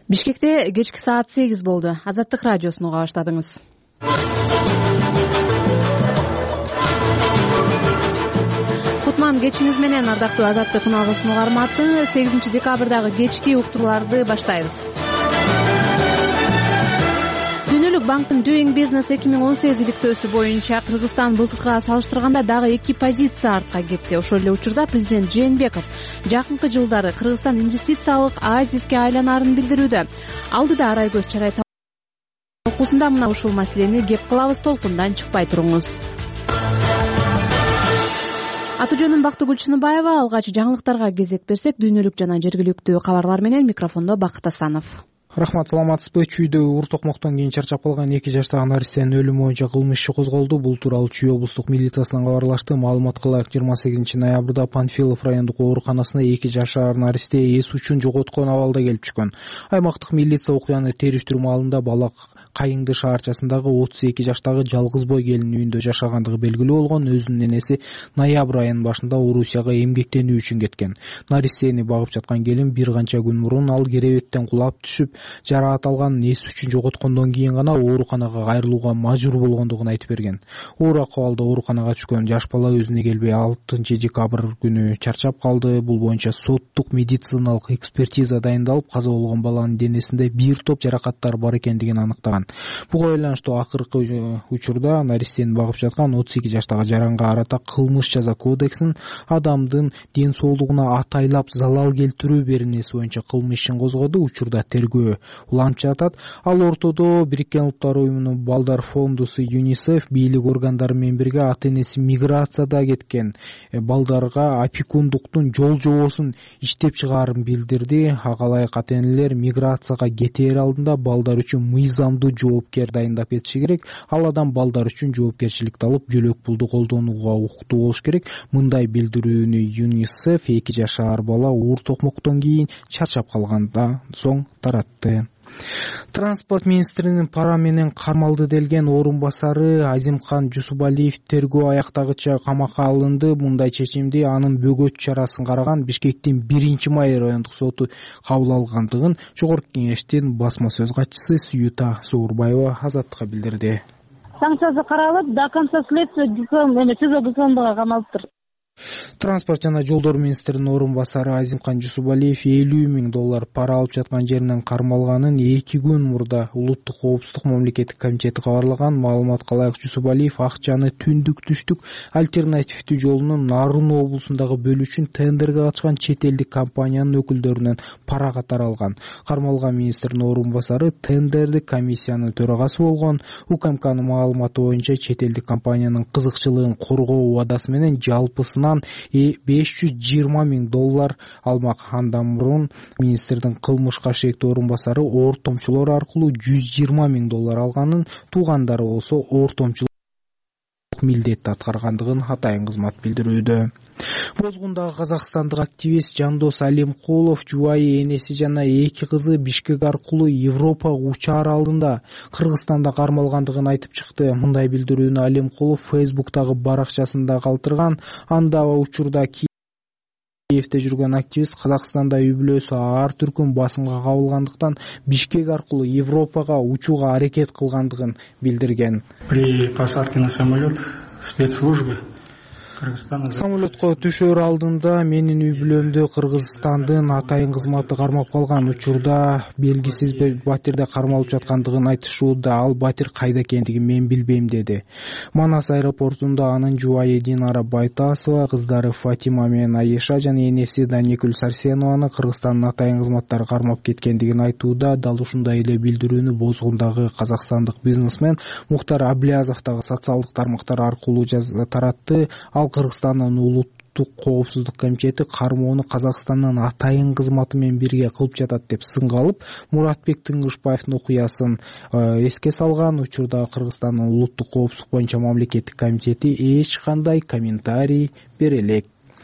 Бишкекте кечки саат 8 болду. Азаттык радиосун уга баштадыңыз. Кутман кечиңиз менен, ардактуу Азаттык күнү угарматы. 8 декабрдагы кечки уктурууларды баштайбыз. Дүйнөлүк банктын Doing Business 2018 иликтөөсү боюнча Кыргызстан былтыркыга салыштырганда дагы 2 позиция артка кетти. Ошол эле учурда президент Жээнбеков жакынкы жылдары Кыргызстан инвестициялык оазиске айланарын билдирүүдө. Алдыда арай көз чарай талкуусунда мына ушул маселени кеп кылабыз, толкундан чыкпай туруңуз. Аты жөнүм Бактыгүл Чыныбаева. Алгач жаңылыктарга кезек берсек, дүйнөлүк жана жергиликтүү кабарлар менен микрофондо Бакыт Асанов. Рахмат, саламатсызбы? Чүйдө ур токмоктон кийин чарчап калган 2 жаштагы наристенин өлүмү боюнча кылмыш иши козголду. Бул тууралуу Чүй облустук милициясынан кабарлашты. Маалымат кылайык, 28 ноябрда Панфилов райондук ооруканасына 2 жашар наристе эс учун жоготкон абалда келип түшкөн. Аймактык милиция окуяны териштирүү маалында бала Кайыңды шаарчасындагы 32 жаштагы жалгыз бой келин үйүндө жашагандыгы белгилүү болгон. Өзүнүн энеси ноябрь айынын башында Орусияга эмгектенүү үчүн кеткен. Наристени багып жаткан келин бир канча күн мурун ал керебеттен кулап түшүп, жараат алган, эс үчүн жоготкондон кийин гана ооруканага кайрылууга мажбур болгондугун айтып берген. Оор акыбалда ооруканага түшкөн жаш бала өзүнө келбей 6 декабрь күнү чарчап калды. Бул боюнча соттук медициналык экспертиза дайындалып, каза болгон баланын денесинде бир топ жаракаттар бар экендигин аныктаган. Буга байланыштуу акыркы учурда наристени багып жаткан 32 жаштагы жаранга карата кылмыш жаза кодексинин адамдын ден соолугуна атайлап залал келтирүү беренеси боюнча кылмыш ишин козгоду. Учурда тергөө уланып жатат. Ал ортодо Бириккен Улуттар уюмунун балдар фондусу ЮНИСЕФ бийлик органдары менен бирге ата-энеси миграцияда кеткен балдарга опекундуктун жол жобосун иштеп чыгаарын билдирди. Ага ылайык ата-энелер миграцияга кетээр алдында балдар үчүн мыйзамдуу жоопкер дайындап кетиши керек. Ал адам балдар үчүн жоопкерчиликти алып, жөлөк пулду колдонууга укуктуу болуш керек. Мындай билдирүүнү ЮНИСЕФ 2 жашар бала уур токмоктон кийин чарчап калгандан соң таратты. Транспорт министринин пара менен кармалды делген орун басары Азимкан Жусупалиев тергөө аяктагыча камакка алынды. Мындай чечимди анын бөгөт чарасын караган Бишкектин 1-май райондук соту кабыл алгандыгын Жогорку кеңештин басма сөз катчысы Сүйүта Суурбаева Азаттыкка билдирди. Санкциясы каралып, до конца следствия СИЗО ГКМБга камалыптыр. Транспорт жана жолдор министринин орун басары Азимкан Жусупалиев $50,000 пара алып жаткан жеринен кармалганын 2 күн мурда Улуттук коопсуздук мамлекеттик комитети кабарлаган. Маалымат кылайык, Жусупалиев акчаны түндүк түштүк альтернативдүү жолунун Нарын облусундагы бөлүшүн тендерге катышкан чет элдик компаниянын өкүлдөрүнөн пара катары алган. Кармалган министрдин орун басары тендердик комиссиянын төрагасы болгон. УКМКнын маалыматы боюнча чет элдик компаниянын кызыкчылыгын коргоо убадасы менен жалпысынан $520,000 алмак. Андан мурун министрдин кылмышка шектүү орун басары ортомчулор аркылуу $120,000 алганын, туугандары болсо ортомчулук милдетти аткаргандыгын атайын кызмат билдирүүдө. Бозгундагы казакстандык активист Жандос Алимкулов жубайы энеси жана 2 кызы Бишкек аркылуу Европага учаар алдында Кыргызстанда кармалгандыгын айтып чыкты. Мындай билдирүүнү Алимкулов Facebook'тагы баракчасында калтырган. Анда учурда Киевде жүргөн активист Казакстанда үй-бүлөсү ар түркүн басымга кабылгандыктан Бишкек аркылуу Европага учууга аракет кылгандыгын билдирген. При посадке на самолет спецслужбы Самолетко түшөр алдында менин үй-бүлөмдү Кыргызстандын атайын кызматы кармап калган. Учурда белгисиз батирде кармалып жаткандыгын айтышууда. Ал батир кайда экендигин мен билбейм, деди. Манас аэропортунда анын жубайы Динара Байтасова, кыздары Фатима менен Айша жана энеси Даникүл Сарсенованы Кыргызстандын атайын кызматтары кармап кеткендигин айтууда. Дал ушундай эле билдирүүнү Бозгундагы казакстандык бизнесмен Мухтар Аблязов дагы социалдык тармактар аркылуу таратты. Кыргызстандын улуттук коопсуздук комитети кармоону Казакстандын атайын кызматы менен бирге кылып жатат деп сынга алып, Муратбек Тыңгышбаевдин окуясын эске салган. Учурда Кыргызстандын улуттук коопсуздук боюнча мамлекеттик комитети эч кандай комментарий бере элек.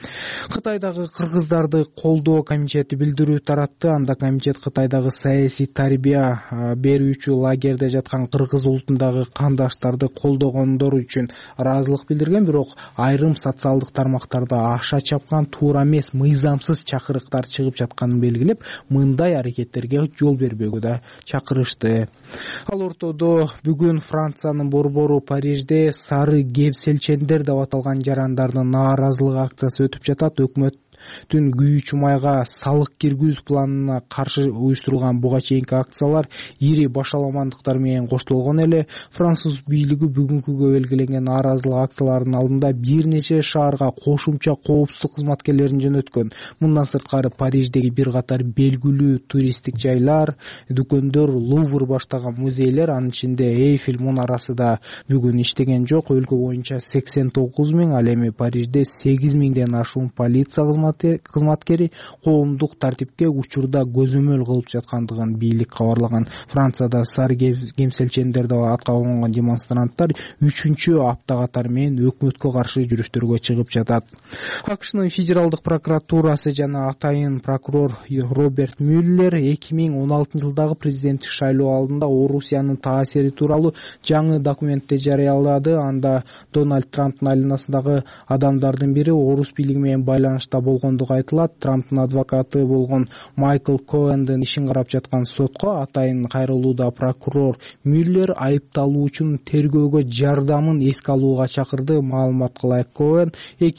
Кытайдагы кыргыздарды колдоо комитети билдирүү таратты. Анда комитет Кытайдагы саясий тарбия берүүчү лагерде жаткан кыргыз улутундагы кандаштарды колдогондор үчүн ыраазылык билдирген, бирок айрым социалдык тармактарда аша чапкан, туура эмес, мыйзамсыз чакырыктар чыгып жатканын белгилеп, мындай аракеттерге жол бербөөгө да чакырышты. Ал ортодо бүгүн Франциянын борбору Парижде сары кепселчендер деп аталган жарандардын нааразылык акциясы өтүп жатат. Өкмөттүн күйүүчү майга салык киргизүү планына каршы уюштурулган буга чейинки акциялар ири башаламандыктар менен коштолгон эле. Француз бийлиги бүгүнкүгө белгиленген нааразылык акцияларынын алдында бир нече шаарга кошумча коопсуздук кызматкерлерин жөнөткөн. Мындан сырткары Париждеги бир катар белгилүү туристтик жайлар, дүкөндөр, Лувр баштаган музейлер, анын ичинде Эйфель мунарасы да бүгүн иштеген жок. Өлкө боюнча 89 000, ал эми Парижде 8 000ден ашуун полиция кызматкери коомдук тартипке учурда көзөмөл кылып жаткандыгын бийлик кабарлаган. Францияда сары кемселчендерди атка конгон демонстранттар 3-чү апта катары менен өкмөткө каршы жүрүштөргө чыгып жатат. АКШнын федералдык прокуратурасы жана атайын прокурор Роберт Мюллер 2016 жылдагы президенттик шайлоо алдында Орусиянын таасири тууралуу жаңы документти жарыялады. Анда Дональд Трамптын айланасындагы адамдардын бири орус бийлиги менен байланышта болгондугу айтылат. Трамптын адвокаты болгон Майкл Коэндин ишин карап жаткан сотко атайын кайрылууда прокурор Мюллер айыпталуучунун тергөөгө жардамын эске алууга чакырды. Маалыматка ылайык, Коэн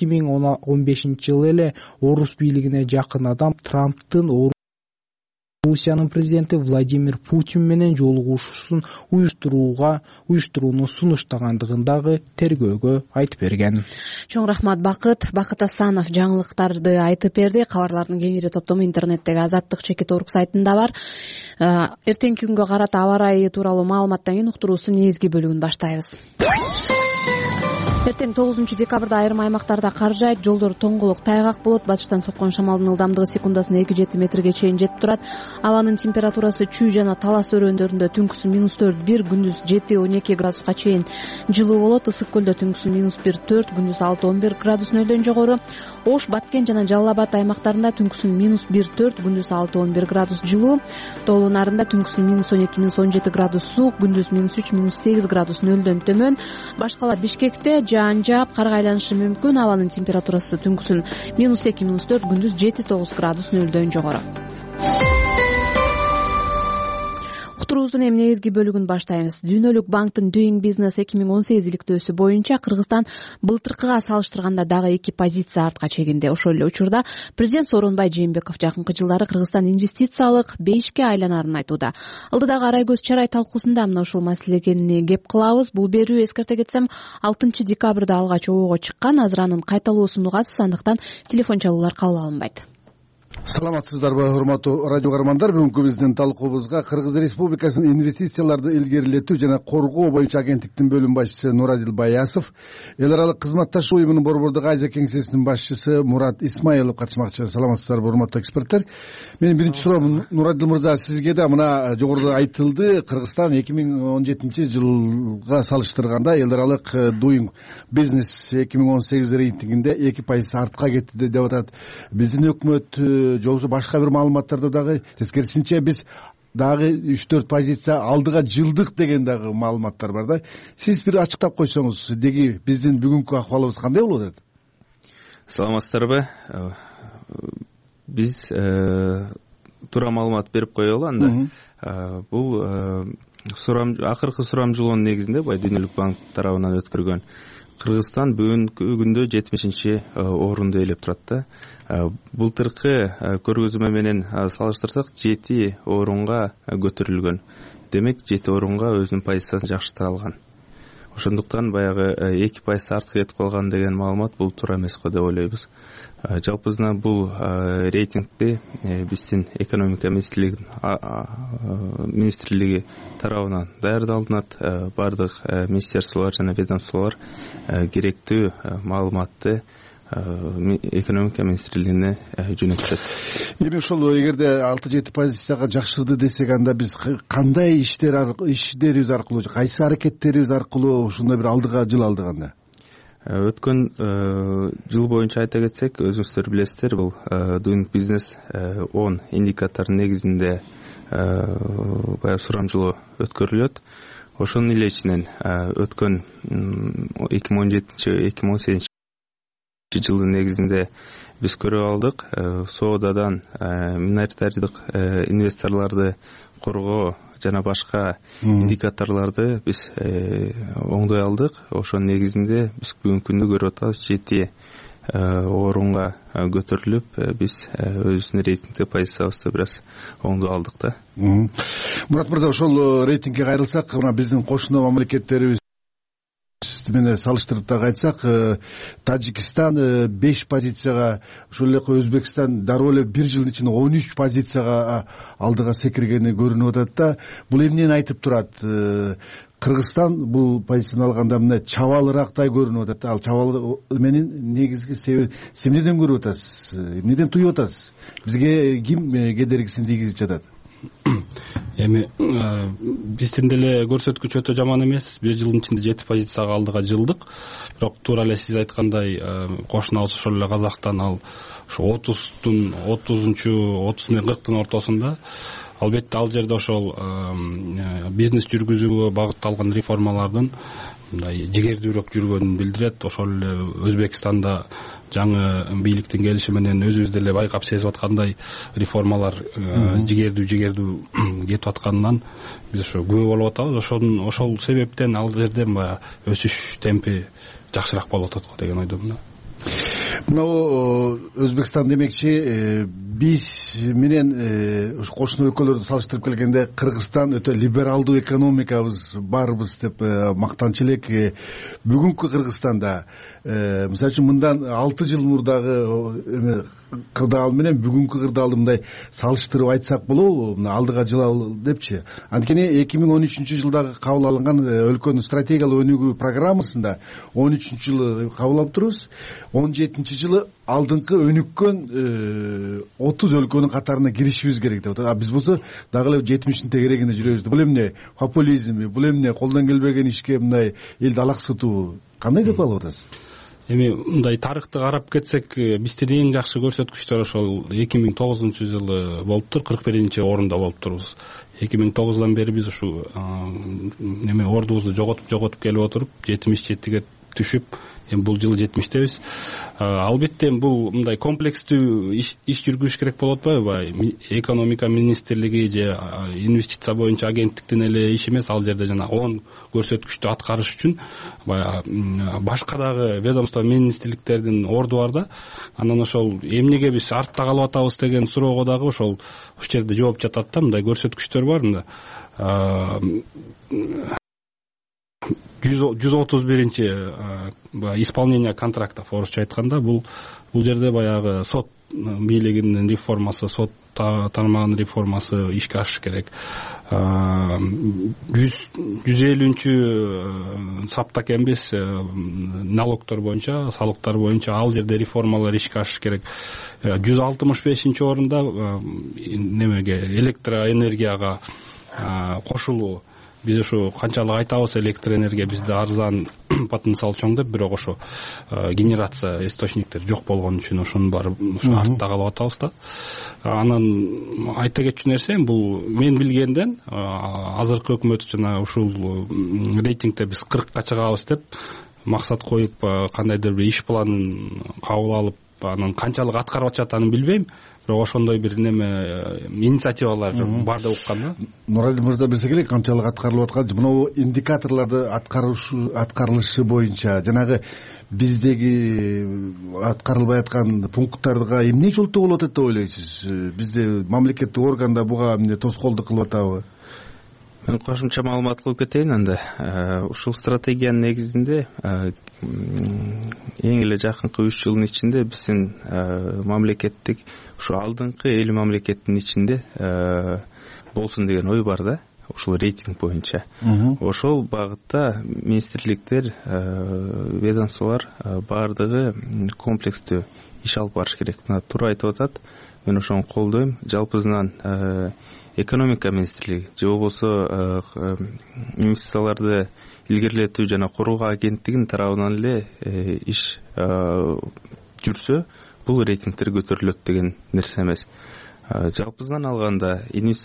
2015 жылы эле орус бийлигине жакын адам Трамптын Русиянын президенти Владимир Путин менен жолугушуусун уюштурууну сунуштагандыгын дагы тергөөгө айтып берген. Чоң рахмат Бакыт Асанов жаңылыктарды айтып берди. Кабарлардын кеңири топтому интернеттеги Азаттык /org сайтында бар. Эртеңки күнгө карата аба ырайы тууралуу маалыматтан кийин уктуруубуздун негизги бөлүгүн баштайбыз. Эртең 9 декабрда айрым аймактарда кар жаайт, жолдор тоңголук тайгак болот. Батыштан соккон шамалдын ылдамдыгы секундасына 2-7 метрге чейин жетип турат. Абанын температурасы Чүй жана Талас өрөөндөрүндө түнкүсүн -4-1, күндүз 7-12 градуска чейин жылуу болот. Ысык көлдө түнкүсүн -1-4, күндүз 6-11 градус нөлдөн жогору. Ош, Баткен жана Жалал Абад аймактарында түнкүсүн -1-4, күндүз 6-11 градус жылуу. Тоолуу нарында түнкүсүн -12-17 градус суук, күндүз -3-8 градус нөлдөн төмөн. Башкала Бишкекте жаан жаап, кар айланышы мүмкүн. Абанын температурасы түнкүсүн -2-4, күндүз 7-9 градус нөлдөн жогору. Уктуруубуздун эми негизги бөлүгүн баштайбыз. Дүйнөлүк банктын Doing Business 2018 иликтөөсү боюнча Кыргызстан былтыркыга салыштырганда дагы 2 позиция артка чегинди. Ошол эле учурда президент Сооронбай Жээнбеков жакынкы жылдары Кыргызстан инвестициялык бейишке айланарын айтууда. Алдыдагы арай көз чарай талкуусунда мына ушул маселени кеп кылабыз. Бул берүү, эскерте кетсем, 6 декабрда алгач обого чыккан. Азыр анын кайталоосун угасыз, андыктан телефон чалуулар кабыл алынбайт. Саламатсыздарбы, урматтуу радио көрөрмандар. Бүгүнкү биздин талкуубузга Кыргыз Республикасынын инвестицияларды илгерилетүү жана коргоо боюнча агенттиктин бөлүм башчысы Нурадил Баясов, эл аралык кызматташуу уюмунун борбордук Азия кеңсесинин башчысы Мурат Исмаилов катышмакчы. Саламатсыздарбы, урматтуу эксперттер. Менин биринчи суроом, Нурадил мырза, сизге да мына жогоруда айтылды, Кыргызстан 2017 жылга салыштырганда эл аралык Doing Business 2018 рейтингинде 2% артка кетти деп атат. Биздин өкмөт же болбосо башка бир маалыматтарда дагы тескерисинче биз дагы 3-4 позиция алдыга жылдык деген дагы маалыматтар бар да. Сиз бир ачыктап койсоңуз, деги биздин бүгүнкү акыбалыбыз кандай болуп атат? Саламатсыздарбы. Биз туура маалымат берип коелу анда. Бул акыркы сурамжылоонун негизинде Дүйнөлүк банк тарабынан өткөргөн Кыргызстан бүгүнкү күндө 70-чи орунду ээлеп турат да. Былтыркы көргөзмө менен салыштырсак 7 орунга көтөрүлгөн. Демек 7 орунга өзүнүн позициясын жакшырта алган. Ошондуктан баягы 2% артка кетип калган деген маалымат бул туура эмес го деп ойлойбуз. Жалпысынан бул рейтингди биздин экономика министрлиги тарабынан даярдалынат. Бардык министерстволор жана ведомстволор керектүү маалыматты экономика министрлигине жөнөтүшөт. Эми ошол эгерде 6-7 позицияга жакшырды десек, анда биз кандай иштерибиз аркылуу, кайсы аракеттерибиз аркылуу ушундай бир алдыга жыл алдык анда? Өткөн жыл боюнча айта кетсек, өзүңүздөр билесиздер, бул Doing Business 10 индикаторунун негизинде баягы сурамжылоо өткөрүлөт. Ошонун эле ичинен өткөн 2017-2018 жылдын негизинде биз көрүп алдык, соодадан миноритардык инвесторлорду коргоо жана башка индикаторлорду биз оңдой алдык. Ошонун негизинде биз бүгүнкү күндө көрүп атабыз 7 орунга көтөрүлүп, биз өзүбүздүн рейтингдеги позициябызды бир аз оңдой алдык да. Мурат мырза, ошол рейтингге кайрылсак, мына биздин кошуна мамлекеттерибиз менен салыштырып дагы айтсак, Тажикстан 5 позицияга, ошол эле Өзбекстан дароо эле 1 жылдын ичинде 13 позицияга алдыга секиргени көрүнүп атат да. Бул эмнени айтып турат? Кыргызстан бул позицияны алганда мына чабалырактай көрүнүп атат. Ал чабал менин негизги себеби эмнеден көрүп атасыз? Эмнеден туюп атасыз? Бизге ким кедергисин тийгизип жатат? Эми биздин деле көрсөткүч өтө жаман эмес. 1 жылдын ичинде 7 позицияга алдыга жылдык. Бирок туура эле сиз айткандай, кошунабыз ошол эле Казакстан ал ошо 30-тун 40-тын ортосунда. Албетте ал жерде ошол бизнес жүргүзүүгө багытталган реформалардын мындай жигердүүрөөк жүргөнүн билдирет. Ошол эле Өзбекстанда жаңы бийликтин келиши менен өзүбүз деле байкап сезип аткандай реформалар жигердүү кетип атканынан биз ошо күбө болуп атабыз. Ошол себептен ал жерден баягы өсүш темпи жакшыраак болуп атат го деген ойдомун. Мына Өзбекстан демекчи, биз менен ушу кошуна өлкөлөрдү салыштырып келгенде Кыргызстан өтө либералдуу экономикабыз барбыз деп мактанчу элек. Бүгүнкү Кыргызстанда, мисалы үчүн мындан 6 жыл мурдагы кырдаал менен бүгүнкү кырдаалды мындай салыштырып айтсак болобу? Мына алдыга жылалы депчи. Анткени 2013 жылдагы кабыл алынган өлкөнүн стратегиялык өнүгүү программасында 13 жылы кабыл алып турбуз. 17 жылы алдыңкы өнүккөн 30 өлкөнүн катарына киришибиз керек деп атат. Биз болсо дагы эле 70-тин тегерегинде жүрөбүз. Бул эмне популизмби, бул эмне колдон келбеген ишке мындай элди алаксытуу? Кандай деп алып атасыз? Эми мындай тарыхты карап кетсек, биздин эң жакшы көрсөткүчтөр ошол 2009 жылы болуптур, 41 орунда болуптурбуз. 2009-дан бери биз ушу ордубузду жоготуп келип отуруп 77-ге түшүп, бул жылы 70-тебиз. Албетте бул мындай комплекстүү иш жүргүзүш керек болуп атпайбы? Экономика министрлиги же инвестиция боюнча агенттиктин эле иши эмес. Ал жерде жана 10 көрсөткүчтү аткарыш үчүн башка дагы ведомство министрликтердин орду бар да. Анан ошол эмнеге биз артта калып атабыз деген суроого дагы ошол жерде жооп жатат да. Мындай көрсөткүчтөр бар. Мында 131-чи исполнение контрактов орусча айтканда, бул жерде баягы сот бийлигинин реформасы, сот тармагынын реформасы ишке ашыш керек. 150-чү саптак эмес налогтор боюнча, салыктар боюнча ал жерде реформалар ишке ашыш керек. 165-чи орунда электроэнергияга кошулуу. Биз ошо канчалык айтабыз, электроэнергия бизде арзан, потенциал чоң деп, бирок ошо генерация источниктери жок болгон үчүн ошонун баары артта калып атабыз да. Анан айта кетчү нерсе, бул мен билгенден азыркы өкмөт жана ушул рейтингде биз 40-ка чыгабыз деп максат коюп, кандайдыр бир иш планын кабыл алып, анан канчалык аткарып атышатынын билбейм. Бирок ошондой бир инициативалар бар деп уккам да. Нуралий мырза билсе керек канчалык аткарылып аткан. Мына индикаторлорду аткарылышы боюнча жанагы биздеги аткарылбай аткан пункттарга эмне жолтоо болуп атат деп ойлойсуз? Бизде мамлекеттик органда буга эмне тоскоолдук кылып атабы? Мен кошумча маалымат кылып кетейин анда. Ушул стратегиянын негизинде эң эле жакынкы 3 жылдын ичинде биздин мамлекеттик ушу алдыңкы 50 мамлекеттин ичинде болсун деген ой бар да. ушул рейтинг боюнча. Ошол багытта министрликтер, ведомстволор баардыгы комплекстүү иш алып барыш керек. Мына туура айтып атат, мен ошону колдойм. Жалпысынан экономика министрлиги же болбосо инвестицияларды илгерилетүү жана коргоо агенттигинин тарабынан эле иш жүрсө, бул рейтингтер көтөрүлөт деген нерсе эмес. Жалпысынан алганда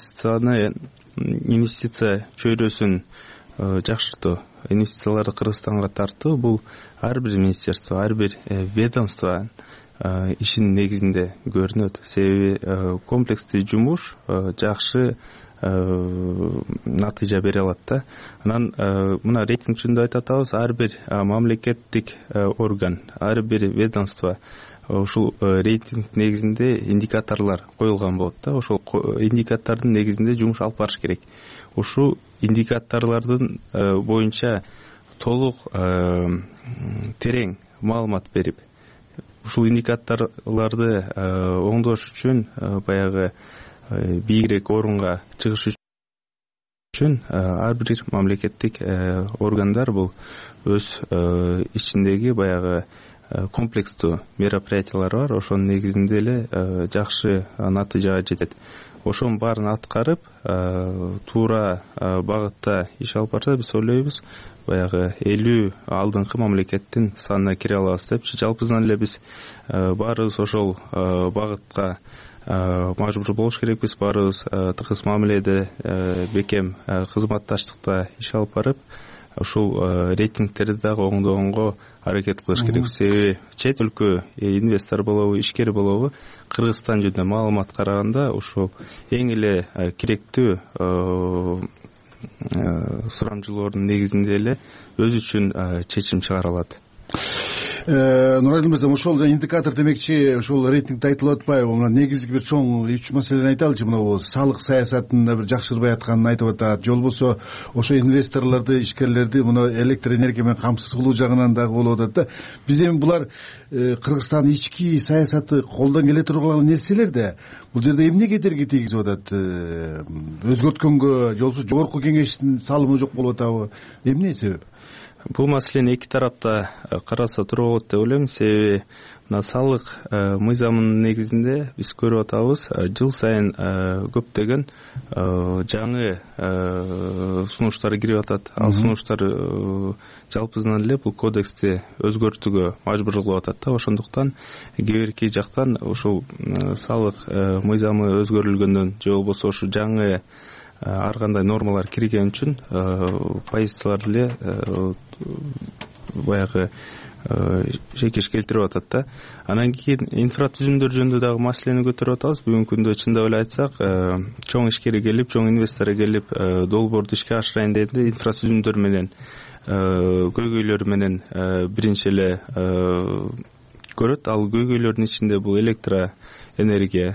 инвестиция чөйрөсүн жакшыртуу, инвестицияларды Кыргызстанга тартуу бул ар бир министерство, ар бир ведомство ишинин негизинде көрүнөт. Себеби комплекстүү жумуш жакшы натыйжа бере алат да. Анан мына рейтинг жөнүндө айтып атабыз, ар бир мамлекеттик орган, ар бир ведомство ушул рейтинг негизинде индикаторлор коюлган болот да. Ошол индикатордун негизинде жумуш алып барыш керек. Ушул индикаторлордун боюнча толук терең маалымат берип, ушул индикаторлорду оңдош үчүн баягы бийигирээк орунга чыгыш үчүн ар бир мамлекеттик органдар бул өз ичиндеги баягы комплекстүү мероприятиялар бар. Ошонун негизинде эле жакшы натыйжага жетет. Ошонун баарын аткарып, туура багытта иш алып барса, биз ойлойбуз, баягы 50 алдыңкы мамлекеттин санына кире алабыз депчи. Жалпысынан эле биз баарыбыз ошол багытка мажбур болуш керекпиз. Баарыбыз тыгыз мамиледе, бекем кызматташтыкта иш алып барып, ушул рейтингтерди дагы оңдогонго аракет кылыш керек. Себеби чет өлкө инвестор болобу, ишкер болобу, Кыргызстан жөнүндө маалымат караганда ушул эң эле керектүү сурамжылоордун негизинде эле өзү үчүн чечим чыгара алат. Нурайдыл мырза, ошол индикатор демекчи, ошол рейтингде айтылып атпайбы? Мына негизги бир чоң 3 маселени айталычы. Мына салык саясатында бир жакшырбай атканын айтып атат. Же болбосо ошо инвесторлорду, ишкерлерди мына электр энергия менен камсыз кылуу жагынан дагы болуп атат да. Биз эми булар Кыргызстандын ички саясаты колдон келе турган нерселер да. Бул жерде эмне кедерги тийгизип атат? Өзгөрткөнгө же болбосо жогорку кеңештин салымы жок болуп атабы? Эмне себеп? Бул маселени эки тарапта караса туура болот деп ойлойм. Себеби мына салык мыйзамынын негизинде биз көрүп атабыз, жыл сайын көптөгөн жаңы сунуштар кирип атат. Ал сунуштар жалпысынан эле бул кодексти өзгөртүүгө мажбур кылып атат да. Ошондуктан кээ бирки жактан ушул салык мыйзамы өзгөрүлгөндөн же болбосо ушу жаңы ар кандай нормалар кирген үчүн позициялар эле баягы шекеш келтирип атат да. Анан кийин инфратүзүмдөр жөнүндө дагы маселени көтөрүп атабыз. Бүгүнкү күндө чындап эле айтсак, чоң ишкер келип, чоң инвестор келип, долбоорду ишке ашырайын дегенде инфратүзүмдөр менен, көйгөйлөр менен биринчи эле көрөт. Ал көйгөйлөрдүн ичинде бул электроэнергия,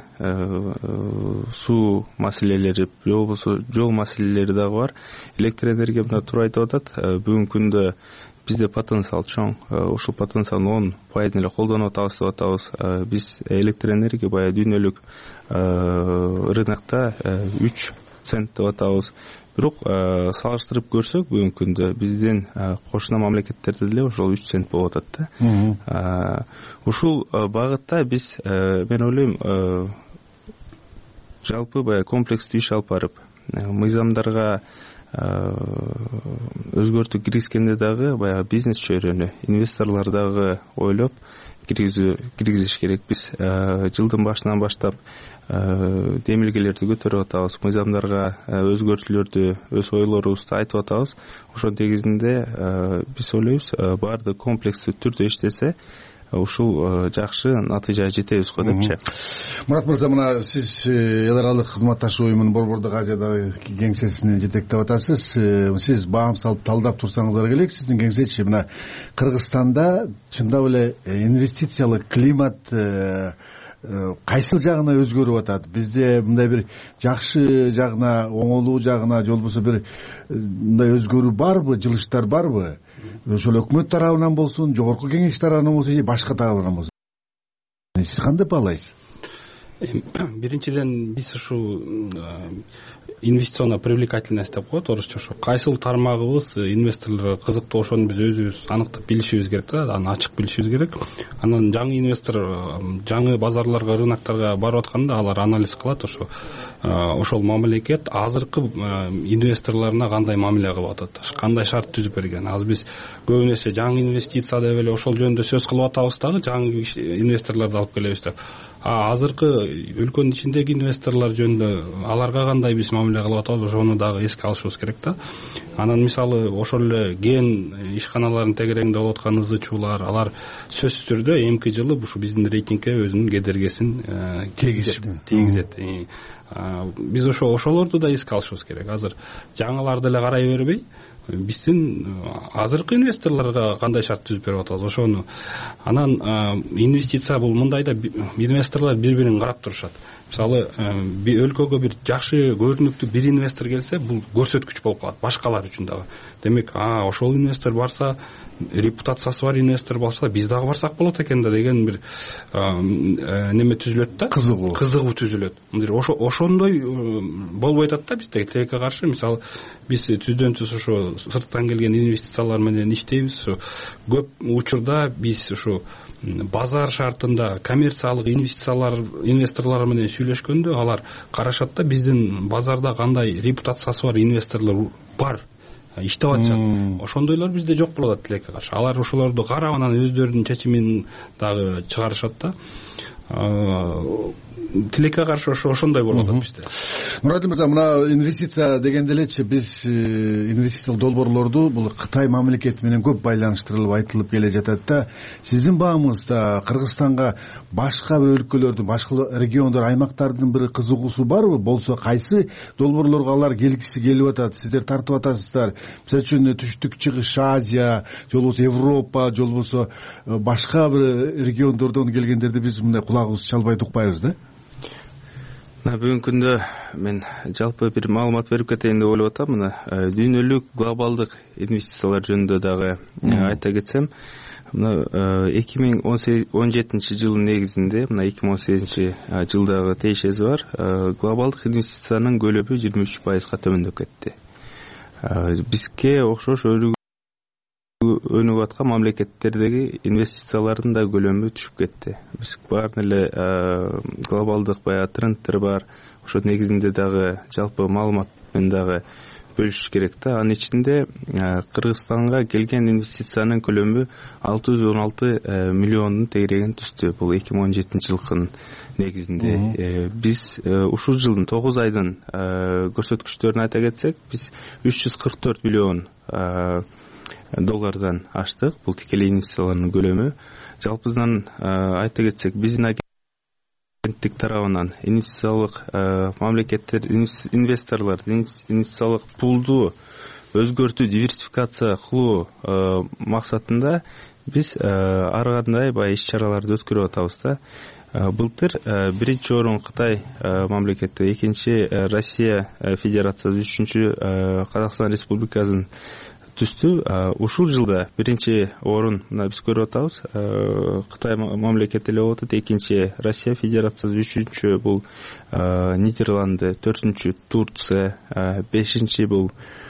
суу маселелери, же болбосо жол маселелери дагы бар. Электроэнергия мына туура айтып атат. Бүгүнкү күндө бизде потенциал чоң. Ушул потенциалдын 10% эле колдонуп атабыз деп атабыз. Биз электроэнергия баягы дүйнөлүк рынокто 3 цент деп атабыз. Бирок салыштырып көрсөк, бүгүнкү күндө биздин кошуна мамлекеттерде деле ошол 3 цент болуп атат да. Ушул багытта биз, мен ойлойм, жалпы баягы комплекстүү иш алып барып, мыйзамдарга өзгөртүү киргизгенде дагы баягы бизнес чөйрөнү, инвесторлор дагы ойлоп киргизиш керек. Биз жылдын башынан баштап демилгелерди көтөрүп атабыз, мыйзамдарга өзгөртүүлөрдү, өз ойлорубузду айтып атабыз. Ошол негизинде биз ойлойбуз, баардык комплекстүү түрдө иштесе, ушул жакшы натыйжага жетебиз го депчи. Мурат мырза, мына сиз эл аралык кызматташуу уюмунун Борбордук Азиядагы кеңсесин жетектеп атасыз. Сиз баам салып талдап турсаңыздар келек. Сиздин кеңсечи мына Кыргызстанда чындап эле инвестициялык климат кайсыл жагына өзгөрүп атат? Бизде мындай бир жакшы жагына, оңолуу жагына, же болбосо бир мындай өзгөрүү барбы, жылыштар барбы? Ошол өкмөт тарабынан болсун, жогорку кеңеш тарабынан болсун, же башка тарабынан болсун. Сиз кандай баалайсыз? Биринчиден биз ушул инвестиционная привлекательность деп коет орусча, ошо кайсыл тармагыбыз инвесторлорго кызыктуу ошону биз өзүбүз аныктап билишибиз керек да, аны ачык билишибиз керек. Анан жаңы инвестор жаңы базарларга, рыноктарга барып атканда алар анализ кылат, ошол мамлекет азыркы инвесторлоруна кандай мамиле кылып атат, кандай шарт түзүп берген. Азыр биз көбүн эсе жаңы инвестиция деп эле ошол жөнүндө сөз кылып атабыз дагы, жаңы инвесторлорду алып келебиз деп. Азыркы өлкөнүн ичиндеги инвесторлор жөнүндө аларга кандай биз мамиле кылып атабыз, ошону дагы эске алышыбыз керек да. Анан мисалы ошол эле кен ишканаларынын тегерегинде болуп аткан ызы чуулар, алар сөзсүз түрдө эмки жылы ушу биздин рейтингке өзүнүн кедергисин тийгизет. Биз ошолорду да эске алышыбыз керек. Азыр жаңыларды эле карай бербей, биздин азыркы инвесторлорго кандай шарт түзүп берип атабыз ошону. Анан инвестиция бул мындай да, инвесторлор бири-бирин карап турушат. Мисалы өлкөгө бир жакшы көрүнүктүү бир инвестор келсе, бул көрсөткүч болуп калат башкалар үчүн дагы. Демек, ошол инвестор барса, репутациясы бар инвестор болсо, биз дагы барсак болот экен да деген бир неме түзүлөт да, кызыгуу түзүлөт. Ошондой болбой атат да бизде тилекке каршы. Мисалы биз түздөн түз ошо сырттан келген инвестициялар менен иштейбиз. Көп учурда биз ушу базар шартында коммерциялык инвесторлор менен сүйлөшкөндө алар карашат да, биздин базарда кандай репутациясы бар инвесторлор бар, иштеп атышат. Ошондойлор бизде жок болуп атат тилекке каршы. Алар ошолорду карап анан өздөрүнүн чечимин дагы чыгарышат да. Тилекке каршы ошондой болуп атат бизде. Мурат мырза, мына инвестиция дегенде элечи биз инвестициялык долбоорлорду бул Кытай мамлекети менен көп байланыштырылып айтылып келе жатат да. Сиздин баамыңызда Кыргызстанга башка бир өлкөлөрдүн, башка региондор, аймактардын бир кызыгуусу барбы? Болсо кайсы долбоорлорго алар келгиси келип атат? Сиздер тартып атасыздар? Мисалы үчүн Түштүк Чыгыш Азия, же болбосо Европа, же болбосо башка бир региондордон келгендерди биз мындай кулагыбызды чалбай тукпайбыз да. Бүгүнкү күндө мен жалпы бир маалымат берип кетейин деп ойлоп атам. Мына дүйнөлүк глобалдык инвестициялар жөнүндө дагы айта кетсем, мына 2017 жылдын негизинде, мына 2018 жылдагы тиешеси бар, глобалдык инвестициянын көлөмү 23%га төмөндөп кетти. Бизге окшош өнүгүп аткан мамлекеттердеги инвестициялардын да көлөмү түшүп кетти. Биз баарын эле глобалдык баягы трендтер бар. Ошо негизинде дагы жалпы маалымат менен дагы бөлүшүш керек да. Анын ичинде Кыргызстанга келген инвестициянын көлөмү 616 миллиондун тегерегин түздү. Бул 2017 жылкынын негизинде. Биз ушул жылдын 9 айдын көрсөткүчтөрүн айта кетсек, биз 344 миллион доллардан аштык. Бул тикелей инвестициялардын көлөмү. Жалпысынан айта кетсек, биздин агенттик тарабынан инвестициялык мамлекеттер, инвесторлор инвестициялык пулду өзгөртүү, диверсификация кылуу максатында биз ар кандай баягы иш-чараларды өткөрүп атабыз да. Былтыр биринчи орун Кытай мамлекети, экинчи Россия Федерациясы, үчүнчү Казакстан Республикасынын түстү. Ушул жылда биринчи орун биз көрүп атабыз. Кытай мамлекети эле болуп атат, экинчи Россия Федерациясы, үчүнчү бул Нидерланды, төртүнчү Турция, бешинчи бул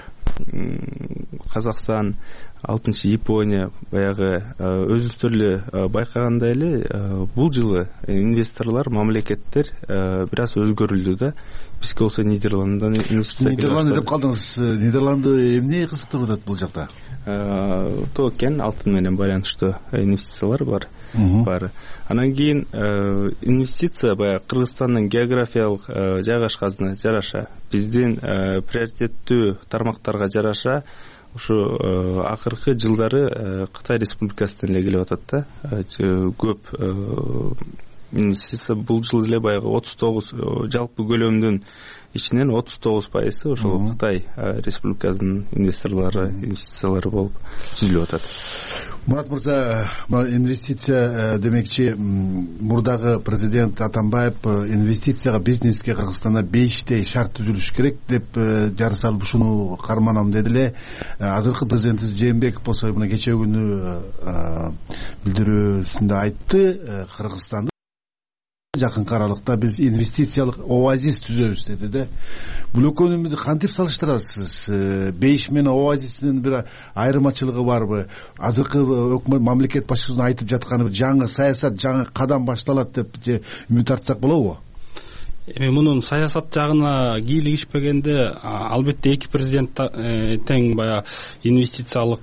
Казакстан, алтынчы Япония. Баягы өзүңүздөр эле байкагандай эле бул жылы инвесторлор, мамлекеттер бир аз өзгөрүлдү да. Бизге болсо Нидерланддан инвестиция. Нидерланды деп калдыңыз. Нидерланды эмне кызыктырып атат бул жакта? Тоо кен, алтын менен байланыштуу инвестициялар бар. Анан кийин инвестиция баягы Кыргызстандын географиялык жайгашканына жараша, биздин приоритеттүү тармактарга жараша ушу акыркы жылдары Кытай Республикасынан эле келип атат да. Көп инвестиция бул жыл эле баягы 39 жалпы көлөмдүн ичинен 39% ошол Кытай Республикасынын инвестициялары болуп түзүлүп атат. Мурат мырза, инвестиция демекчи, мурдагы президент Атамбаев инвестицияга, бизнеске Кыргызстанда 5 шарт түзүлүш керек деп жар салып ушуну карманам деди эле. Азыркы президентибиз Жээнбеков болсо мына кечээ күнү билдирүүсүндө айтты, Кыргызстанды жакынкы аралыкта биз инвестициялык оазис түзөбүз деди да. Бул экөөнү кантип салыштырасыз? БЕИШ менен оазистин бир айырмачылыгы барбы? Азыркы өкмөт мамлекет башчысынын айтып жатканы жаңы саясат, жаңы кадам башталат деп же үмүт артсак болобу? Эми мунун саясат жагына кийлигишпегенде албетте эки президент тең баягы инвестициялык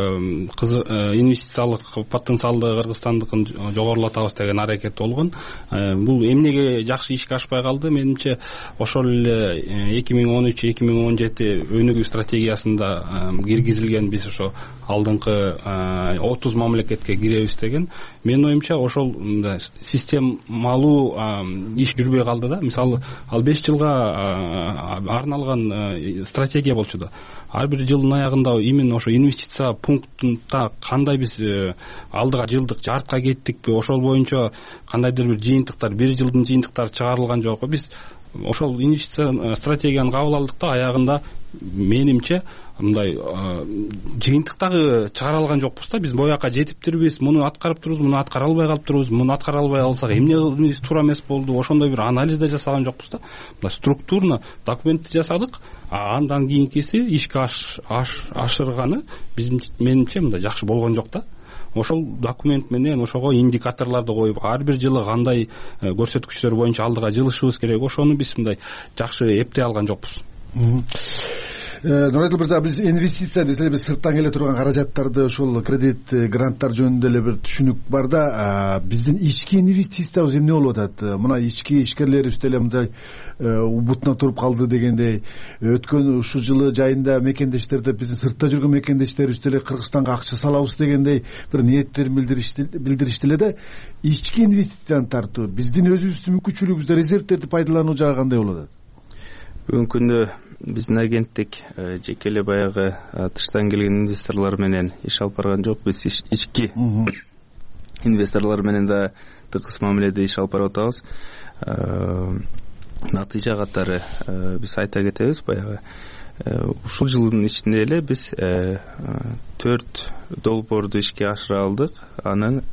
потенциалды Кыргызстандыкын жогорулатабыз деген аракет болгон. Бул эмнеге жакшы ишке ашпай калды? Менимче ошол эле 2013-2017 өнүгүү стратегиясында киргизилген биз ошо алдыңкы 30 мамлекетке киребиз деген. Менин оюмча ошол системалуу иш жүрбөй калды да. Мисалы, ал 5 жылга арналган стратегия болчу да. Ар бир жылдын аягында именно ошо инвестиция пунктунда кандай биз алдыга жылдык жартка кеттикпи, ошол боюнча кандайдыр бир жыйынтыктар, бир жылдын жыйынтыктары чыгарылган жокпу. Биз ошол инвестиция стратегияны кабыл алдык да, аягында менимче мындай жыйынтыктагы чыгара алган жокпуз да. Биз бояка жетиптирбиз, муну аткарып турубуз, муну аткара албай калыптырбыз, муну аткара албай калсак эмне туура эмес болду, ошондой бир анализ да жасаган жокпуз да. Структурно документти жасадык, андан кийинкиси ишке ашырганы менимче мындай жакшы болгон жок да. Ошол документ менен ошого индикаторлорду коюп, ар бир жылы кандай көрсөткүчтөр боюнча алдыга жылышыбыз керек, ошону биз мындай жакшы эптей алган жокпуз. Нурадил мырза, биз инвестиция десе биз сырттан келе турган каражаттарды, ошол кредит, гранттар жөнүндө эле бир түшүнүк бар да. Биздин ички инвестициябыз эмне болуп атат? Мына ички ишкерлерибиз деле мындай убутуна туруп калды дегендей, өткөн ушул жылы жайында мекендештерде биздин сыртта жүргөн мекендештерибиз деле Кыргызстанга акча салабыз дегендей бир ниеттерин билдиришти эле да. Ички инвестицияны тартуу, биздин өзүбүздүн мүмкүнчүлүгүбүздө резервтерди пайдалануу жагы кандай болуп атат? Бүгүнкү күндө биздин агенттик жеке эле баягы тыштан келген инвесторлор менен иш алып барган жок. Биз ички инвесторлор менен да тыгыз мамиледе иш алып барып атабыз. Натыйжа катары биз айта кетебиз, баягы ушул жылдын ичинде эле биз 4 долбоорду ишке ашыра алдык. Анын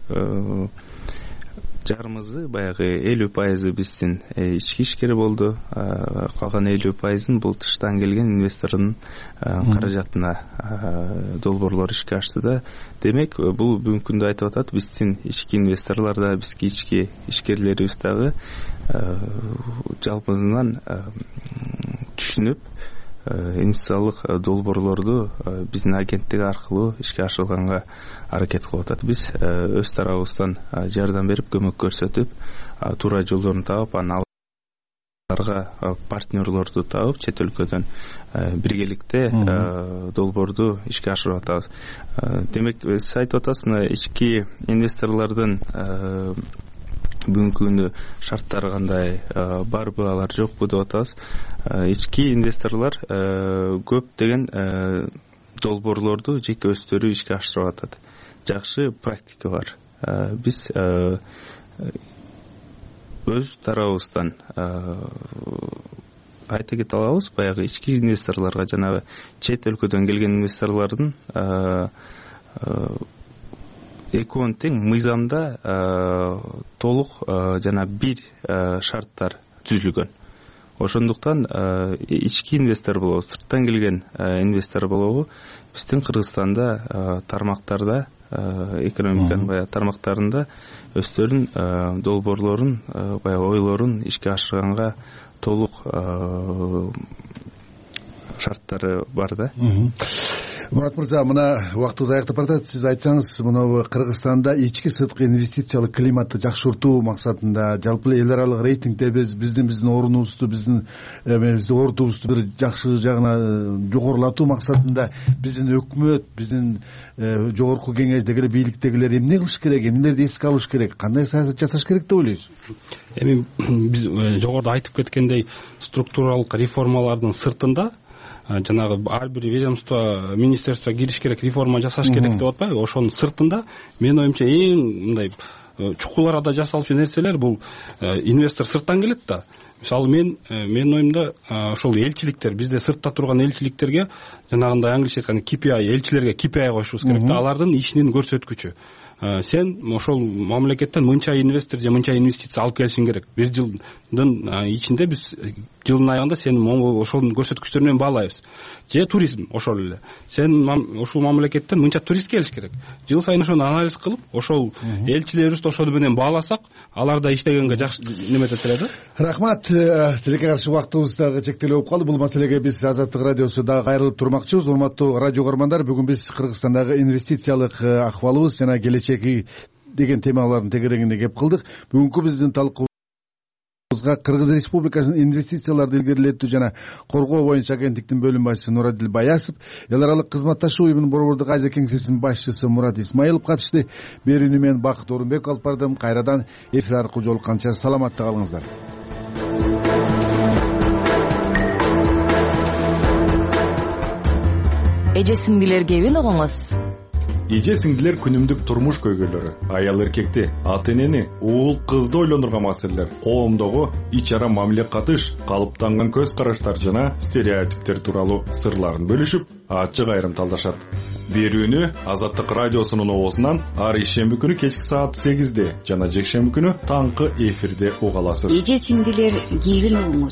жарымызы баягы 50% биздин ички ишкер болду. Калган 50%ын бул тыштан келген инвестордун каражатына долбоорлор ишке ашты да. Демек, бул бүгүнкү күндө айтып атат, биздин ички инвесторлор да, бизги ички ишкерлерибиз дагы жалпысынан түшүнүп инвестициялык долбоорлорду биздин агенттик аркылуу ишке ашырганга аракет кылып атат. Биз өз тарабыбыздан жардам берип, көмөк көрсөтүп, туура жолдорун таап, анан аларга партнерлорду таап, чет өлкөдөн биргеликте долбоорду ишке ашырып атабыз. Демек, сиз айтып атасыз, мына ички инвесторлордун бүгүнкү күндө шарттары кандай, барбы, алар жокпу деп атабыз. Ички инвесторлор көптөгөн долбоорлорду жеке өздөрү ишке ашырып атат. Жакшы практика бар. Биз өз тарабыбыздан айта кете алабыз, баягы ички инвесторлорго, жанагы чет өлкөдөн келген инвесторлордун экөөнүн тең мыйзамда толук жана бир шарттар түзүлгөн. Ошондуктан ички инвестор болобу, сырттан келген инвестор болобу, биздин Кыргызстанда тармактарда, экономиканын баягы тармактарында өздөрүнүн долбоорлорун, баягы ойлорун ишке ашырганга толук шарттары бар да. Мурат мырза, мына убактыбыз аяктап баратат. Сиз айтсаңыз, мына Кыргызстанда ички сырткы инвестициялык климатты жакшыртуу максатында, жалпы эл аралык рейтингде биздин орунубузду, биздин ордубузду бир жакшы жагына жогорулатуу максатында биздин өкмөт, биздин жогорку кеңештегилер, бийликтегилер эмне кылыш керек, эмнелерди эске алыш керек, кандай саясат жасаш керек деп ойлойсуз? Эми биз жогоруда айтып кеткендей, структуралык реформалардын сыртында жанагы ар бир ведомство, министерство кириш керек, реформа жасаш керек деп атпайбы? Ошонун сыртында менин оюмча эң мындай чукул арада жасалчу нерселер бул инвестор сырттан келет да. мисалы менин оюмда ошол элчиликтер, бизде сыртта турган элчиликтерге жанагындай англисче айтканда KPI, элчилерге KPI коюшубуз керек да, алардын ишинин көрсөткүчү. Сен ошол мамлекеттен мынча инвестор же мынча инвестиция алып келишиң керек. Бир жылдын ичинде биз жылдын аягында сени ошонун көрсөткүчтөрү менен баалайбыз. Же туризм ошол эле. Сен ушул мамлекеттен мынча турист келиш керек. Жыл сайын ошону анализ кылып, ошол элчилерибизди ошол менен бааласак, алар да иштегенге жакшы неметет эле да. Рахмат. Тилекке каршы убактыбыз дагы чектелип калды. Бул маселеге биз Азаттык радиосу дагы кайрылып турмакчыбыз. Урматтуу радио көрөрмандар, бүгүн биз Кыргызстандагы инвестициялык акыбалыбыз жана келечеги деген темалардын тегерегине кеп кылдык. Бүгүнкү биздин талкуубузга Кыргыз Республикасынын инвестицияларды илгерилетүү жана коргоо боюнча агенттиктин бөлүм башчысы Нурадил Баясов, эл аралык кызматташуу уюмунун Борбордук Азия кеңсесинин башчысы Мурат Исмаилов катышты. Берүүнү мен Бакыт Орунбеков алып бардым. Кайрадан эфир аркылуу жолукканча саламатта калыңыздар. Эже сиңдилер кебин угуңуз. Эже сиңдилер күнүмдүк турмуш көйгөйлөрү, аял эркекти, ата энени, уул кызды ойлондурган маселелер, коомдогу ич ара мамиле катыш, калыптанган көз караштар жана стереотиптер тууралуу сырларын бөлүшүп, ачык айрым талдашат. Берүүнү Азаттык радиосунун оозунан ар ишемби күнү кечки саат 8-де жана жекшемби күнү таңкы эфирде уга аласыз. Эже сиңдилер кебин угуңуз.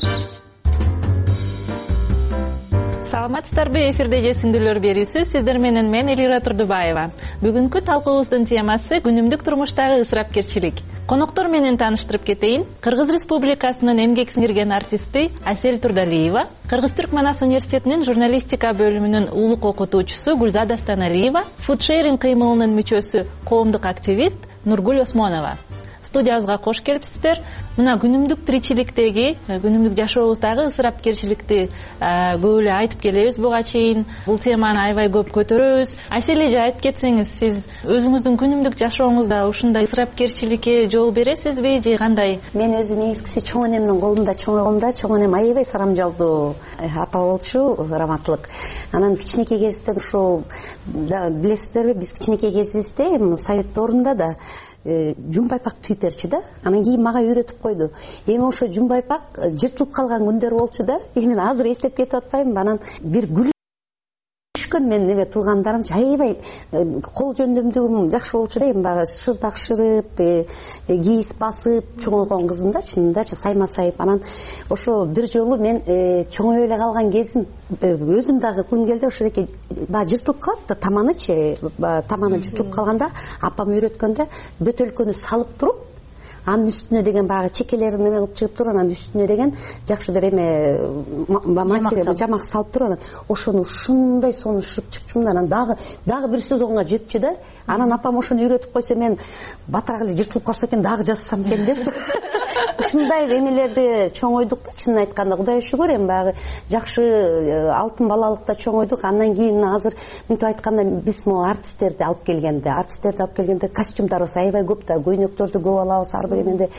Саламатсыздарбы, эфирде эже сиңдилер берүүсү, сиздер менен мен Элира Турдубаева. Бүгүнкү талкуубуздун темасы күнүмдүк турмуштагы ысырапкерчилик. Коноктор менен тааныштырып кетейин. Кыргыз Республикасынын эмгек сиңирген артисти Асель Турдалиева, Кыргыз-Түрк Манас университетинин журналистика бөлүмүнүн улук окутуучусу Гүлзада Станалиева, фудшеринг кыймылынын мүчөсү, коомдук активист Нургуль Осмонова. Студиябызга кош келипсиздер. Мына күнүмдүк тиричиликтеги, күнүмдүк жашообуздагы ысырапкерчиликти көп эле айтып келебиз буга чейин. Бул теманы аябай көп көтөрөбүз. Асель эже, айтып кетсеңиз, сиз өзүңүздүн күнүмдүк жашооңузда ушундай ысырапкерчиликке жол бересизби же кандай? Мен өзү негизгиси чоң энемдин колунда чоңойгомда, чоң энем аябай сарамжалдуу апа болчу, раматтылык. Анан кичинекей кезибизден ушул билесиздерби, биз кичинекей кезибизде совет доорунда да жумбайпак түйүп берчү да. Анан кийин мага үйрөтүп койду. Эми ошо жумбайпак жыртылып калган күндөр болчу да. Мен азыр эстеп кетип атпайм. Анан бир мен неме туугандарымчы аябай кол жөндөмдүгүм жакшы болчу да. Эми баягы шыр такшырып, кийиз басып чоңойгон кызым да, чынындачы сайма сайып. Анан ошо бир жолу мен чоңой эле калган кезим өзүм дагы кылым келди. Ошоки баягы жыртылып калат да, таманычы, таманы жыртылып калганда апам үйрөткөндө бөтөлкөнү салып туруп, анын үстүнө деген баягы чекелерин неме кылып чыгып туруп, анан үстүнө деген жакшыдыр эме жамак салып туруп, анан ошону ушундай сонун шырып чыкчумун. Анан дагы бир сезонго жетчү да. Анан апам ошону үйрөтүп койсо, мен батыраак эле жыртылып калса экен дагы жазсам экен деп. Ушундай эмелерди чоңойдук да, чынын айтканда. Кудайга шүгүр, эми баягы жакшы алтын балалыкта чоңойдук. Андан кийин азыр мынтип айтканда биз могу артисттерди алып келгенде костюмдарыбыз аябай көп да, көйнөктөрдү көп алабыз, ар бир эменде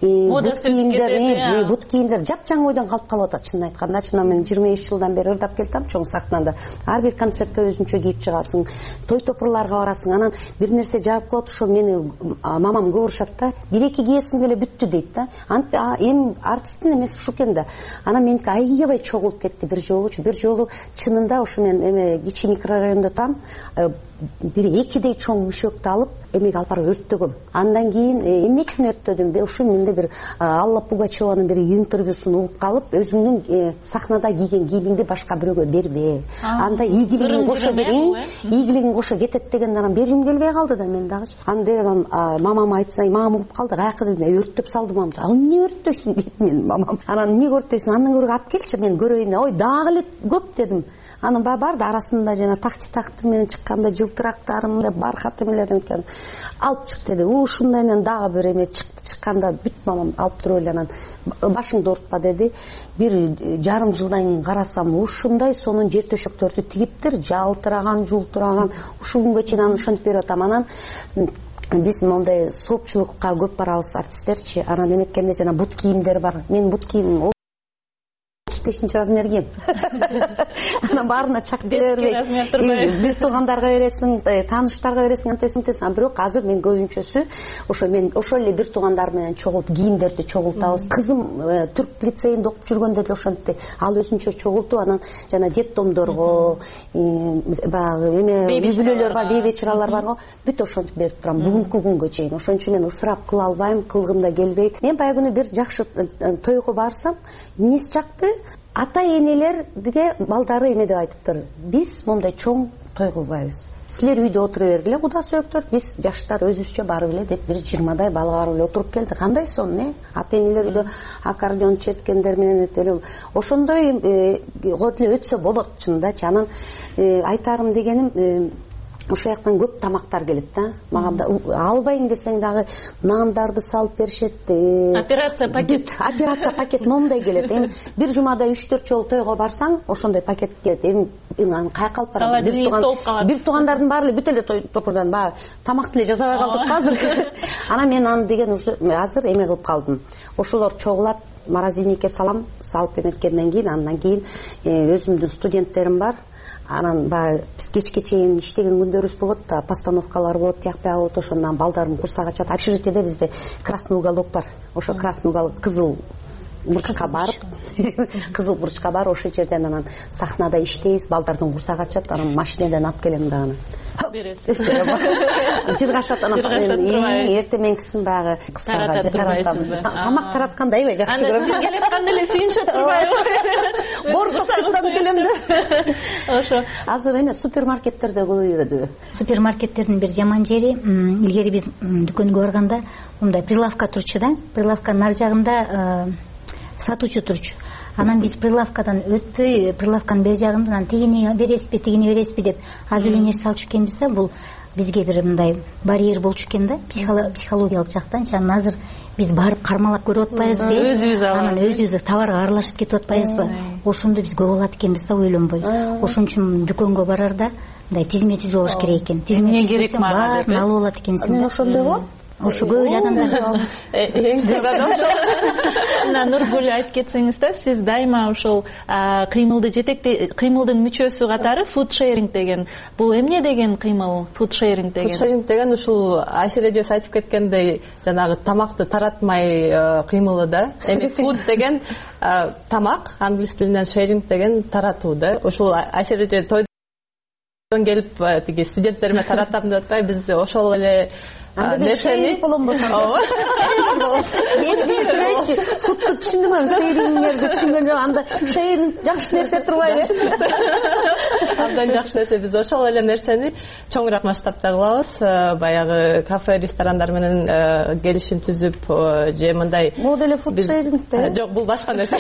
бут кийимдер жапжаң ойдон калып атат. Чынын айткандачы, мына мен 23 жылдан бери ырдап келатам чоң сахнада. Ар бир концертке өзүнчө кийип чыгасың, той топурларга барасың. Анан бир нерсе жаап калат, ошо мени мамам көп урушат да. Бир-эки кийесиң эле бүттү дейт да. Эми артисттин эмеси ушу экен да. Анан меники аябай чогулуп кетти бир жолу чынында. Ушу мен эме кичи микрорайондо турам. Бир экидей чоң мүшөктү алып эмеге алып барып өрттөгөм. Андан кийин эмне үчүн өрттөдүм? Ушу менде бир Алла Пугачеванын бир интервьюсун угуп калып, өзүңдүн сахнада кийген кийимиңди башка бирөөгө бербе. Анда ийгилигиң кошо берейин, ийгилигиң кошо кетет дегенде анан бергим келбей калды да мен дагы. Анда мамам айтса, мамам угуп калды, каяка деди, өрттөп салдым мамам. Ал эмне өрттөйсүң дейт мен мамам. Анан эмне өрттөйсүң? Андан көрө алып келчи, мен көрөйүн. Ой, дагы эле көп дедим. Анан барды арасында жана такты менен чыкканда жылтырактарым, бархат эмелерден экен. Алып чык деди. Ушундайнан дагы бир эме чыкканда бүт мамам алып туруп эле, анан башыңды оорутпа деди. Бир жарым жылдан кийин карасам, ушундай сонун жер төшөктөрдү тигиптир, жалтыраган, жултураган. Ушул күнгө чейин аны ошентип берип атам. Анан биз мондай соопчулукка көп барабыз артисттерчи. Анан эметкенде жана бут кийимдер бар. Мен бут кийим 45 размер кийем. Анан баарына чак бере бербейт. Бир туугандарга бересиң, тааныштарга бересиң, антесин. А бирок азыр мен көбүнчөсү ошо мен ошол эле бир туугандар менен чогулуп кийимдерди чогултабыз. Кызым түрк лицейинде окуп жүргөндө деле ошентти. Ал өзүнчө чогултуп, анан жана детдомдорго, баягы үй бүлөлөргө, бейбе чыралар барго бүт ошентип берип турам бүгүнкү күнгө чейин. Ошон үчүн мен ысырап кыла албайм, кылгым да келбейт. Мен баягы күнү бир жакшы тойго барсам, эмнеси жакты? Ата-энелерге балдары эме деп айтыптыр. Биз моундай чоң той кылбайбыз. Силер үйдө отура бергиле, Куда сөөктөр, биз жаштар өзүбүзчө барып эле деп бир 20дай бала барып эле отуруп келди. Кандай сон, Ата-энелер үйдө аккордеон черткендер менен өтөлүп. Ошондой год эле өтсө болот чындачы. Анан айтарым дегеним, ошо жактан көп тамактар келет да. Мага да албайын десең дагы нандарды салып беришет. Операция пакет. Операция пакет моундай келет. Эми бир жумада 3-4 жолу тойго барсаң, ошондой пакет келет. Эми кай калып барат? Бир туугандардын баары эле бүт эле топурдан баягы тамак деле жасабай калдык азыр. Анан мен аны деген уже азыр эме кылып калдым. Ошолор чогулат, морозильникке салам, салып эметкенден кийин, андан кийин өзүмдүн студенттерим бар. Анан баягы биз кечке чейин иштеген күндөрүбүз болот да, постановкалар болот, тияк-бияк болот, ошондон балдарым курсак ачат. Общежитиеде бизде красный уголок бар. Ошо красный уголок кызыл бурчка барып, кызыл бурчка бар, ошол жерден анан сахнада иштейбиз, балдардын курсак ачат, анан машинеден алып келем дагы. Бересиз. Жыргашат, анан эрте менкисин баягы кыздарга таратам. Тамак таратканды аябай жакшы көрөм. Анан келатканда эле сүйүнүшүп турбайбы? Борсоктан келем да. Ошо азыр эме супермаркеттерде көбөйдү. Супермаркеттердин бир жаман жери, илгери биз дүкөнгө барганда мындай прилавка турчу да, прилавканын ар жагында сатуучу турчу. Анан биз прилавкадан өтпөй, прилавканын бер жагында анан тигини бересизби деп азыр нерсе алчу экенбиз да, бул бизге бир мындай барьер болчу экен да, психологиялык жактанчы. Анан азыр биз барып кармалап көрүп атпайбызбы? Өзүбүз анан өзүбүз товарга аралашып кетип атпайбызбы? Ошондо биз көп алат экенбиз да, ойлонбой. Ошон үчүн дүкөнгө барарда мындай тизме түзүп алыш керек экен. Тизме керек мага деп алып алат экенсиң. Мен ошондой болот. Ошо көп эле адамдар эң мына Нургүл айтып кетсеңиз да, сиз дайыма ошол кыймылды кыймылдын мүчөсү катары food sharing деген. Бул эмне деген кыймыл? Food sharing деген. Food sharing деген ушул Айсира эжебиз айтып кеткендей, жанагы тамакты таратмай кыймылы да. Эми food деген тамак, англис тилинен sharing деген таратуу да. Ушул Айсира эже тойдон келип тиги студенттериме таратам деп атпайбы, биз ошол эле нерсени болонбосо. Футту түшүндүм, шейрингерди түшүнгөн жок. Анда шейринг жакшы нерсе турбайбы? Абдан жакшы нерсе. Биз ошол эле нерсени чоңураак масштабта кылабыз. Баягы кафе, ресторандар менен келишим түзүп, же мындай. Бул деле фуд шейринг да? Жок, бул башка нерсе.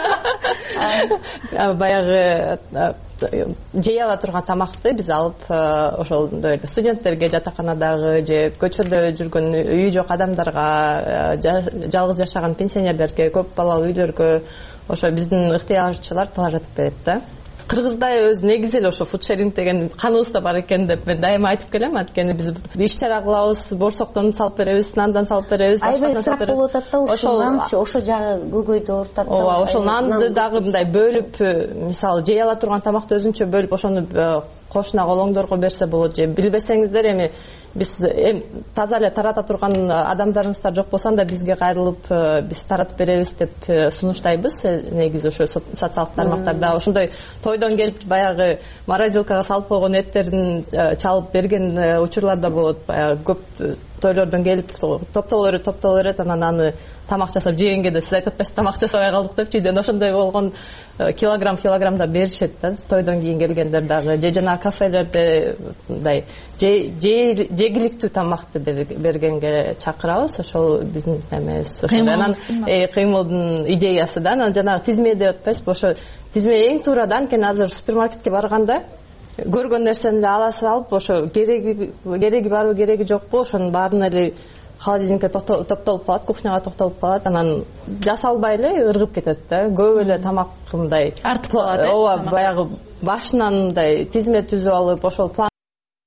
Баягы жей ала турган тамакты биз алып ошондой студенттерге, жатаканадагы же көчөдө жүргөн үйү жок адамдарга, жалгыз жашаган пенсионерлерге, көп балалуу үйлөргө ошо биздин ыктыярчылар таратып берет да. Кыргызда өзү негизи эле ошо фудшеринг деген каныбызда бар экен деп мен дайыма айтып келем. Анткени биз иш-чара кылабыз, борсоктон салып беребиз, нандан салып беребиз, башкасын салып беребиз. Болуп атат да, ошо жагы көйгөйдү ортат. Ооба, ошол нанды дагы мындай бөлүп, мисалы жей ала турган тамакты өзүнчө бөлүп, ошону кошуна колоңдорго берсе болот. Же билбесеңиздер, эми биз таза эле тарата турган адамдарыңыздар жок болсо да бизге кайрылып биз таратып беребиз деп сунуштайбыз. Негизи ошо социалдык тармактарда ошондой тойдон келип баягы морозилкага салып койгон эттерин чалып берген учурлар да болот. Баягы көп тойлордон келип топтоло берет, анан аны тамак жасап жегенге да сиз айтып атпайсызбы, тамак жасабай калдык деп, үйдөн ошондой болгон килограммда беришет да, тойдон кийин келгендер дагы. Же жана кафелерде мындай жегиликтүү тамакты бергенге чакырабыз. Ошол биздин эмебиз. Анан кыймылдын идеясы да. Анан жанагы тизме деп атпайсызбы, ошо тизме эң туурадан. Анткени азыр супермаркетке барганда көргөн нерсени эле ала салып, ошо кереги барбы, кереги жокпу, ошонун баарын эле холодильникке топтолуп калат, кухняга топтолуп калат, анан жасалбай эле ыргып кетет да. Көп эле тамак мындай артып калат. Ооба, баягы башынан мындай тизме түзүп алып, ошол план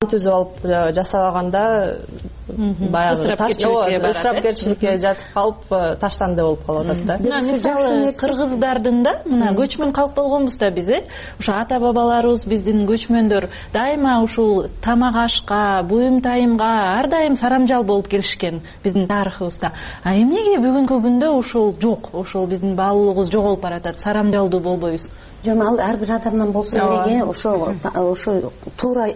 түзүп алып жасабаганда баягы ысырапкерчиликке жатып калып таштанды болуп калып атат да. Мисалы кыргыздардын да мына көчмөн калк болгонбуз да биз, ошо ата бабаларыбыз биздин көчмөндөр дайыма ушул тамак ашка, буюм тайымга ар дайым сарамжал болуп келишкен биздин тарыхыбызда. А эмнеге бүгүнкү күндө ушул жок, ошол биздин баалуулугубуз жоголуп баратат, сарамжалдуу болбойбуз? Жок, ал ар бир адамдан болсо керек, ошо туура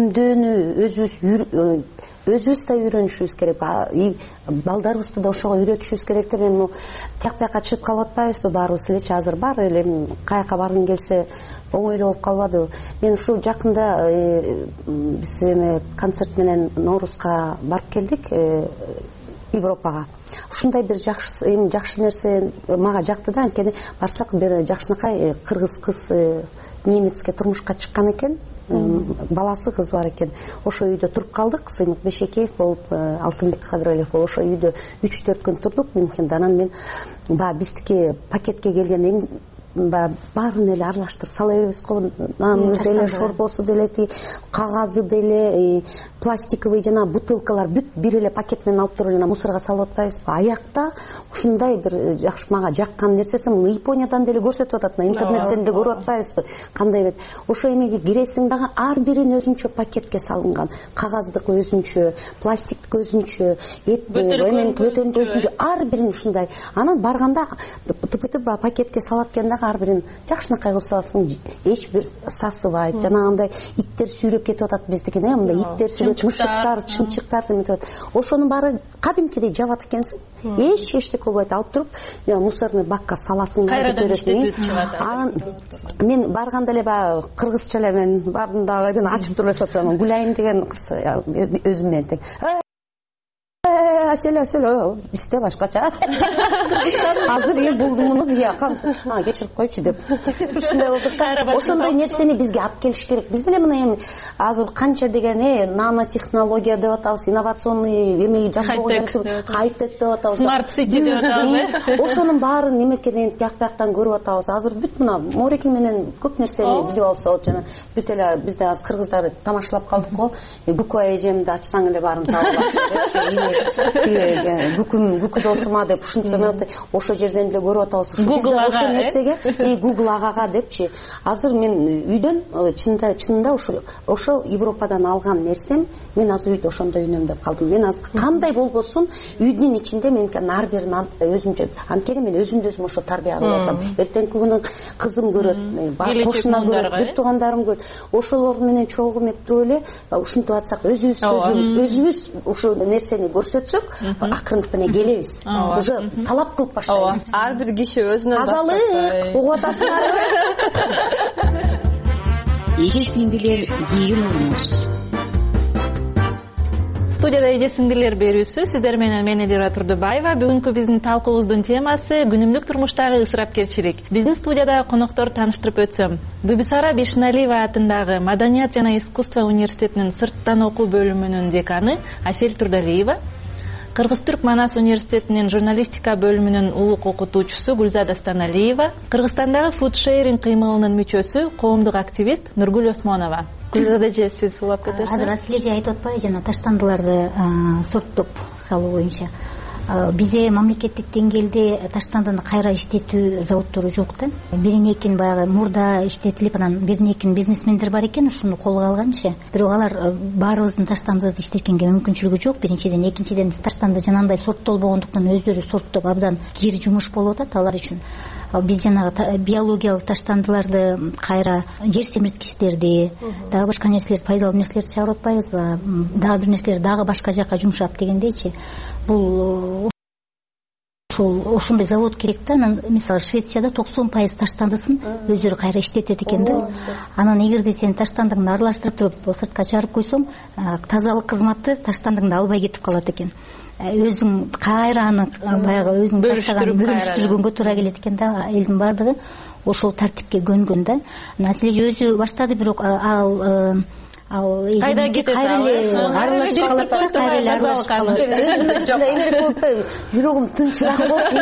үнөмдүүнү өзүбүз да үйрөнүшүбүз керек, балдарыбызды да ошого үйрөтүшүбүз керек да. Мен тияк бияка чыгып калып атпайбызбы баарыбыз элечи? Азыр баары эле каяка баргың келсе оңой эле болуп калбадыбы? Мен ушул жакында биз эме концерт менен Ноорузга барып келдик, Европага. Ушундай бир жакшы нерсе мага жакты да, анткени барсак бир жакшынакай кыргыз кыз немецке турмушка чыккан экен, баласы кызы бар экен. Ошо үйдө туруп калдык, Сыймык Бешекеев болуп, Алтынбек Кадыралиев болуп, ошо үйдө 3-4 күн турдук Мюнхенде. Анан мен биздики пакетке келген баарын эле аралаштырып сала беребиз го. Наны деле, шорпосу деле, кагазы деле, пластиковый жана бутылкалар бүт бир эле пакет менен алып туруп жана мусорго салып атпайбызбы? Аякта ушундай бир жакшы мага жаккан нерсеси муну Япониядан деле көрсөтүп атат, интернеттен деле көрүп атпайбызбы? Кандай бет? Ошо эмеге киресиң дагы ар бирин өзүнчө пакетке салынган. Кагаздык өзүнчө, пластиктик өзүнчө, бөтөнкү өзүнчө, ар бирин ушундай. Анан барганда тып-тып пакетке салат экен, ар бирин жакшынакай кылып саласың, эч бир сасыбайт. Жанагындай иттер сүйрөп кетип атат биздикин, мындай иттер сүйрөп, мышыктар, чымчыктар деметип атат. Ошонун баары кадимкидей жабат экенсиң. Эчтеке болбойт. Алып туруп, мусорный бакка саласың. Кайрадан иштетип чыгат. Анан мен барганда эле баягы кыргызча эле мен бардым дагы ачып туруп эле Гүлайым деген кыз өзүм менен тең. Сөйлө, бизде башкача. Азыр бул муну кечирип койчу деп. Ушундай болдук да. Ошондой нерсени бизге алып келиш керек. Биз деле мына эми азыр канча деген нанотехнология деп атабыз, инновационный эме жасоого хай-тек деп атабыз. Smart city деп атабыз. Ошонун баарын немекеден тияк бияктан көрүп атабыз. Азыр бүт мына Морекил менен көп нерсени билип алса болот. Жана бүт эле бизде азыр кыргыздар тамашалап калдык го. Бүкө эжемди ачсаң эле баарын таап аласың. Бүкү досума деп ушинтип ошо жерден эле көрүп атабыз. Ошо нерсеге Google агага депчи. Азыр мен үйдөн чынында ошо Европадан алган нерсем, мен азыр үйдө ошондой үнөмдөп калдым. Мен азыр кандай болбосун үйдүн ичинде мен ар бирин өзүмчө, анткени мен өзүмдү өзүм ошо тарбия кылып атам. Эртеңки күнү кызым көрөт, кошуна көрөт, бүт туугандарым көрөт. Ошолор менен чогуу туруп эле ушинтип атсак, өзүбүз ушул нерсени көрсөтсөк, акырындык менен келебиз. Уже талап кылып баштайбыз. Ар бир киши өзүнөн тазалык угуп атасыңарбы? Эже сиңдилер кийин урмуш. Студияда эже сиңдилер берүүсү сиздер менен мен Элира Турдубаева. Бүгүнкү биздин талкуубуздун темасы күнүмдүк турмуштагы ысырапкерчилик. Биздин студияда коноктор тааныштырып өтсөм, Бибисара Бишналиева атындагы Маданият жана искусство университетинин сырттан окуу бөлүмүнүн деканы Асель Турдалиева, Кыргыз-Түрк Манас университетинин журналистика бөлүмүнүн улук окутуучусу Гүлзада Станалиева, Кыргызстандагы фудшеринг кыймылынын мүчөсү, коомдук активист Нургүл Осмонова. Гүлзада эже, сиз улап кетерсиз. Азыр Асель эже айтып атпайбы, жана таштандыларды сорттоп салуу боюнча. Бизде мамлекеттик деңгээлде таштандыны кайра иштетүү заводдору жок да. Бирин-экин баягы мурда иштетилип, анан бирин-экин бизнесмендер бар экен, ушуну колго алганчы. Бирок алар баарыбыздын таштандыбызды иштеткенге мүмкүнчүлүгү жок. Биринчиден, экинчиден таштанды жанагындай сорттолбогондуктан өздөрү сорттоп абдан кир жумуш болуп атат алар үчүн. Биз жанагы биологиялык таштандыларды кайра жер семирткичтерди, дагы башка нерселерди, пайдалуу нерселерди чыгарып атпайбызбы? Дагы бир нерселер дагы башка жака жумшап дегендейчи. Бул ошондой завод керек да. Анан мисалы Швецияда 90% таштандысын өздөрү кайра иштетет экен да. Анан эгерде сен таштандыңды аралаштырып туруп сыртка чыгарып койсоң, тазалык кызматы таштандыңды албай кетип калат экен. Өзүң кайра аны баягы өзүң бөлүштүргөнгө туура келет экен да. Элдин баардыгы ошол тартипке көнгөн да. Асель өзү баштады, бирок ал ал кайда кетет аралашып калат да кайра эле аралашып калат. Эмерек болуп атпайбы, жүрөгүм тынчыраак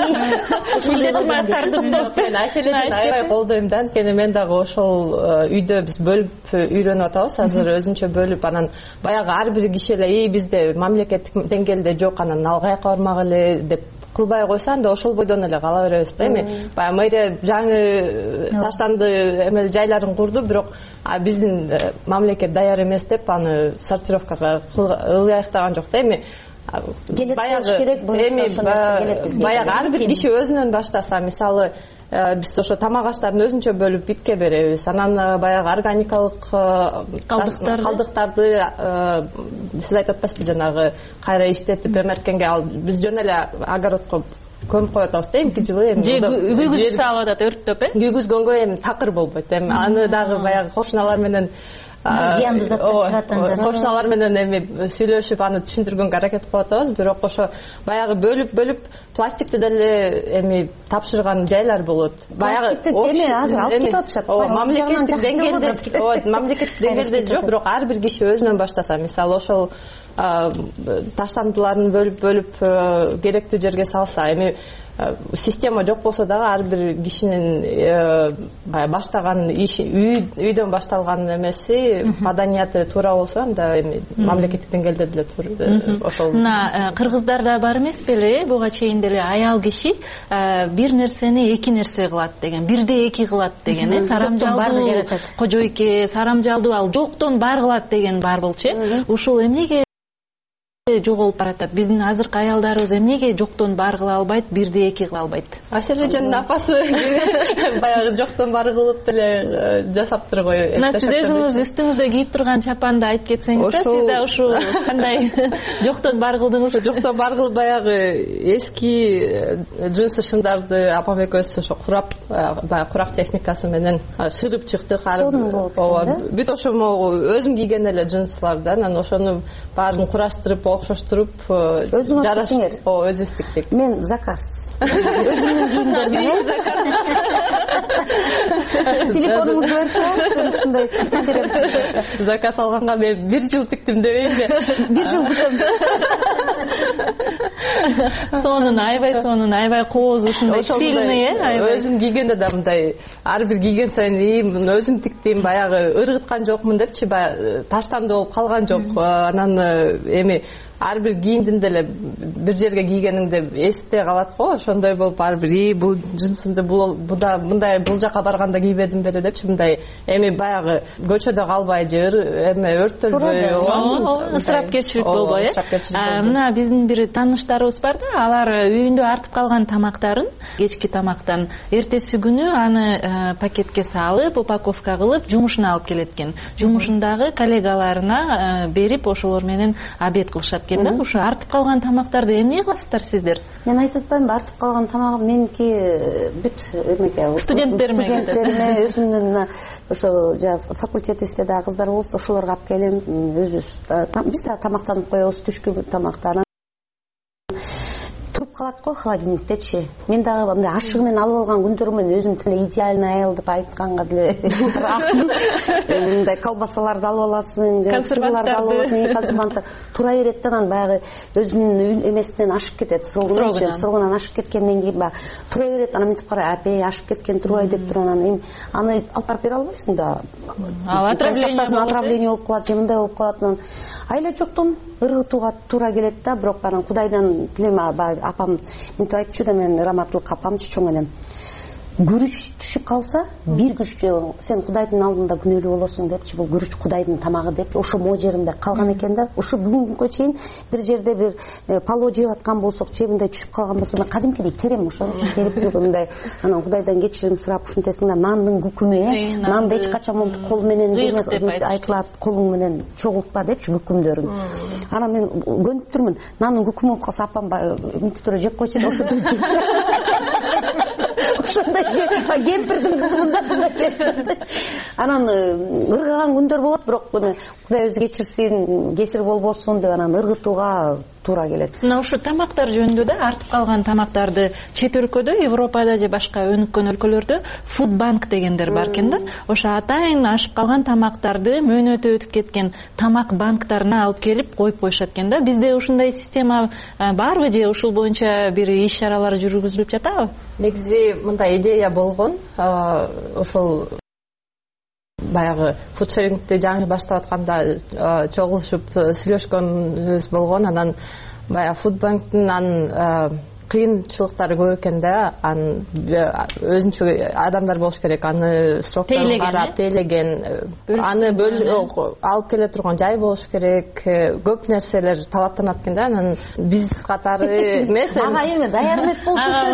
болуп. Мен Айселеден аябай колдойм да, анткени мен дагы ошол үйдө биз бөлүп үйрөнүп атабыз азыр өзүнчө бөлүп, анан баягы ар бир киши эле бизде мамлекеттик деңгээлде жок, анан ал каяка бармагыле деп кылбай койсо анда ошол бойдон эле кала беребиз да. Эми баягы мэрия жаңы таштанды эме жайларын курду, бирок биздин мамлекет даяр эмес деп аны сортировкага ылгый аяктаган жок да. Эми баягы ар бир киши өзүнөн баштаса, мисалы биз ошо тамак аштарын өзүнчө бөлүп битке беребиз, анан баягы органикалык калдыктарды сиз айтып атпайсызбы, жанагы кайра иштетип эметкенге, ал биз жөн эле огородко көмүп коюп атабыз да эмки жылы. Эми күйгүзүп салып атат, өрттөп күйгүзгөнгө эми такыр болбойт. Эми аны дагы баягы кошуналар менен зыяндуу заттар чыгат анда. Кошуналар менен эми сүйлөшүп аны түшүндүргөнгө аракет кылып атабыз, бирок ошо баягы бөлүп пластикти деле эми тапшырган жайлар болот. Пластикти эми азыр алып кетип атышат. Мамлекеттик деңгээлде жок, бирок ар бир киши өзүнөн баштаса, мисалы ошол таштандыларын бөлүп керектүү жерге салса, эми система жок болсо дагы ар бир кишинин баштаган иши, үйдөн башталган эмеси, маданияты туура болсо, анда эми мамлекеттик деңгээлде деле ошол. Мына кыргыздарда бар эмес беле, буга чейин деле аял киши бир нерсени эки нерсе кылат деген, бирде эки кылат деген, сарамжалдуу кожойке, сарамжалдуу ал жоктон бар кылат деген бар болчу. Ушул эмнеге жоголуп баратат? Биздин азыркы аялдарыбыз эмнеге жоктон бар кыла албайт, бирде эки кыла албайт? Асележанын апасы баягы жоктон бар кылып деле жасаптыр го. Мына сиз өзүңүз үстүңүздө кийип турган чапанды айтып кетсеңиз, сиз да ушу кандай жоктон бар кылдыңыз? Жоктон бар кылып баягы эски джинсы шымдарды апам экөөбүз ошо курап, баягы курак техникасы менен шырып чыктык. Бүт ошо өзүм кийген эле джинсылар да, анан ошону баарын кураштырып, окшоштуруп жараштыңар. Өзүбүз тиктик. Мен заказ. Өзүмдүн кийимдер менен. Телефонуңузду берип коюңуз, ушундай тиктеребиз. Заказ алганга мен 1 жыл тиктим дебейинби? 1 жыл күтөм. Сонун аябай кооз ушундай стильный, өзүм кийгенде да мындай ар бир кийген сайын муну өзүм тиктим, баягы ыргыткан жокмун депчи, баягы таштанды болуп калган жок. Анан эми ар бир кийимдин деле бир жерге кийгениңде эсте калат го, ошондой болуп ар бир бул джинсымды буда мындай бул жака барганда кийбедим беле депчи, мындай эми баягы көчөдө калбай же эме өрттөлбөй, ысырапкерчилик болбой. Мына биздин бир тааныштарыбыз бар да, алар үйүндө артып калган тамактарын, кечки тамактан эртеси күнү аны пакетке салып, упаковка кылып жумушуна алып келет экен. Жумушундагы коллегаларына берип, ошолор менен обед кылышат. Ушу артып калган тамактарды эмне кыласыздар сиздер? Мен айтып атпаймынбы, артып калган тамагым меники бүт эмеге студенттериме өзүмдүн ошо факультетибизде дагы кыздар болсо ошолорго алып келем, өзүбүз биз да тамактанып коебуз, түшкү тамактан туруп калат го холодильниктечи. Мен дагы мындай ашыгы менен алып алган күндөрүм менен өзүм деле идеальный аял деп айтканга деле мындай колбасаларды алып аласың, сырларды алып аласың, консерванттар тура берет да, анан баягы өзүнүн эмесинен ашып кетет, срогунан ашып кеткенден кийин баягы тура берет, анан мынтип кара, апей ашып кеткен турбай деп туруп, анан аны алып барып бере албайсың да. Отравление болуп калат, же мындай болуп калат, анан айла жоктон ыргытууга туура келет да. Бирок анан Кудайдан тилейм, апам мынтип айтчу да, мен раматтылык апамчы чоң энем. Күрүч түшүп калса, бир күрүч сен Кудайдын алдында күнөөлүү болосуң депчи, бул күрүч Кудайдын тамагы деп ошо мо жеринде калган экен да. Ушу бүгүнгүгө чейин бир жерде бир палоо жеп аткан болсок, же мындай түшүп калган болсо, мен кадимкидей терем ошо терип туруп мындай анан Кудайдан кечирим сурап, ушинтесиң да, нандын күкүмү, нанды эч качан кол менен айтылат, колуң менен чогултпа депчи күкүмдөрүн. Анан мен көнүп турмун, нандын күкүмү болуп калса, апам мынтип туруп жеп койчу да, ошо ошондой кемпирдин кызы мындай анан ыргаган күндөр болот, бирок эме Кудай өзү кечирсин, кесир болбосун деп анан ыргытууга туура келет. Мына ушу тамактар жөнүндө да артып калган тамактарды чет өлкөдө, Европада же башка өнүккөн өлкөлөрдө фуд банк дегендер бар экен да. Ошо атайын ашып калган тамактарды мөөнөтү өтүп кеткен тамак банктарына алып келип коюп коюшат экен да. Бизде ушундай система барбы же ушул боюнча бир иш-чаралар жүргүзүлүп жатабы? Негизи мындай идея болгон. Ошол баягы фудшерингти жаңы баштап атканда чогулушуп сүйлөшкөнүбүз болгон. Анан баягы фудбанктын анын кыйынчылыктары көп экен да. Анын өзүнчө адамдар болуш керек, аны срокторун карап тейлеген, аны алып келе турган жай болуш керек, көп нерселер талаптанат экен да. Анан биз катары эмес, ага эми даяр эмес болсун.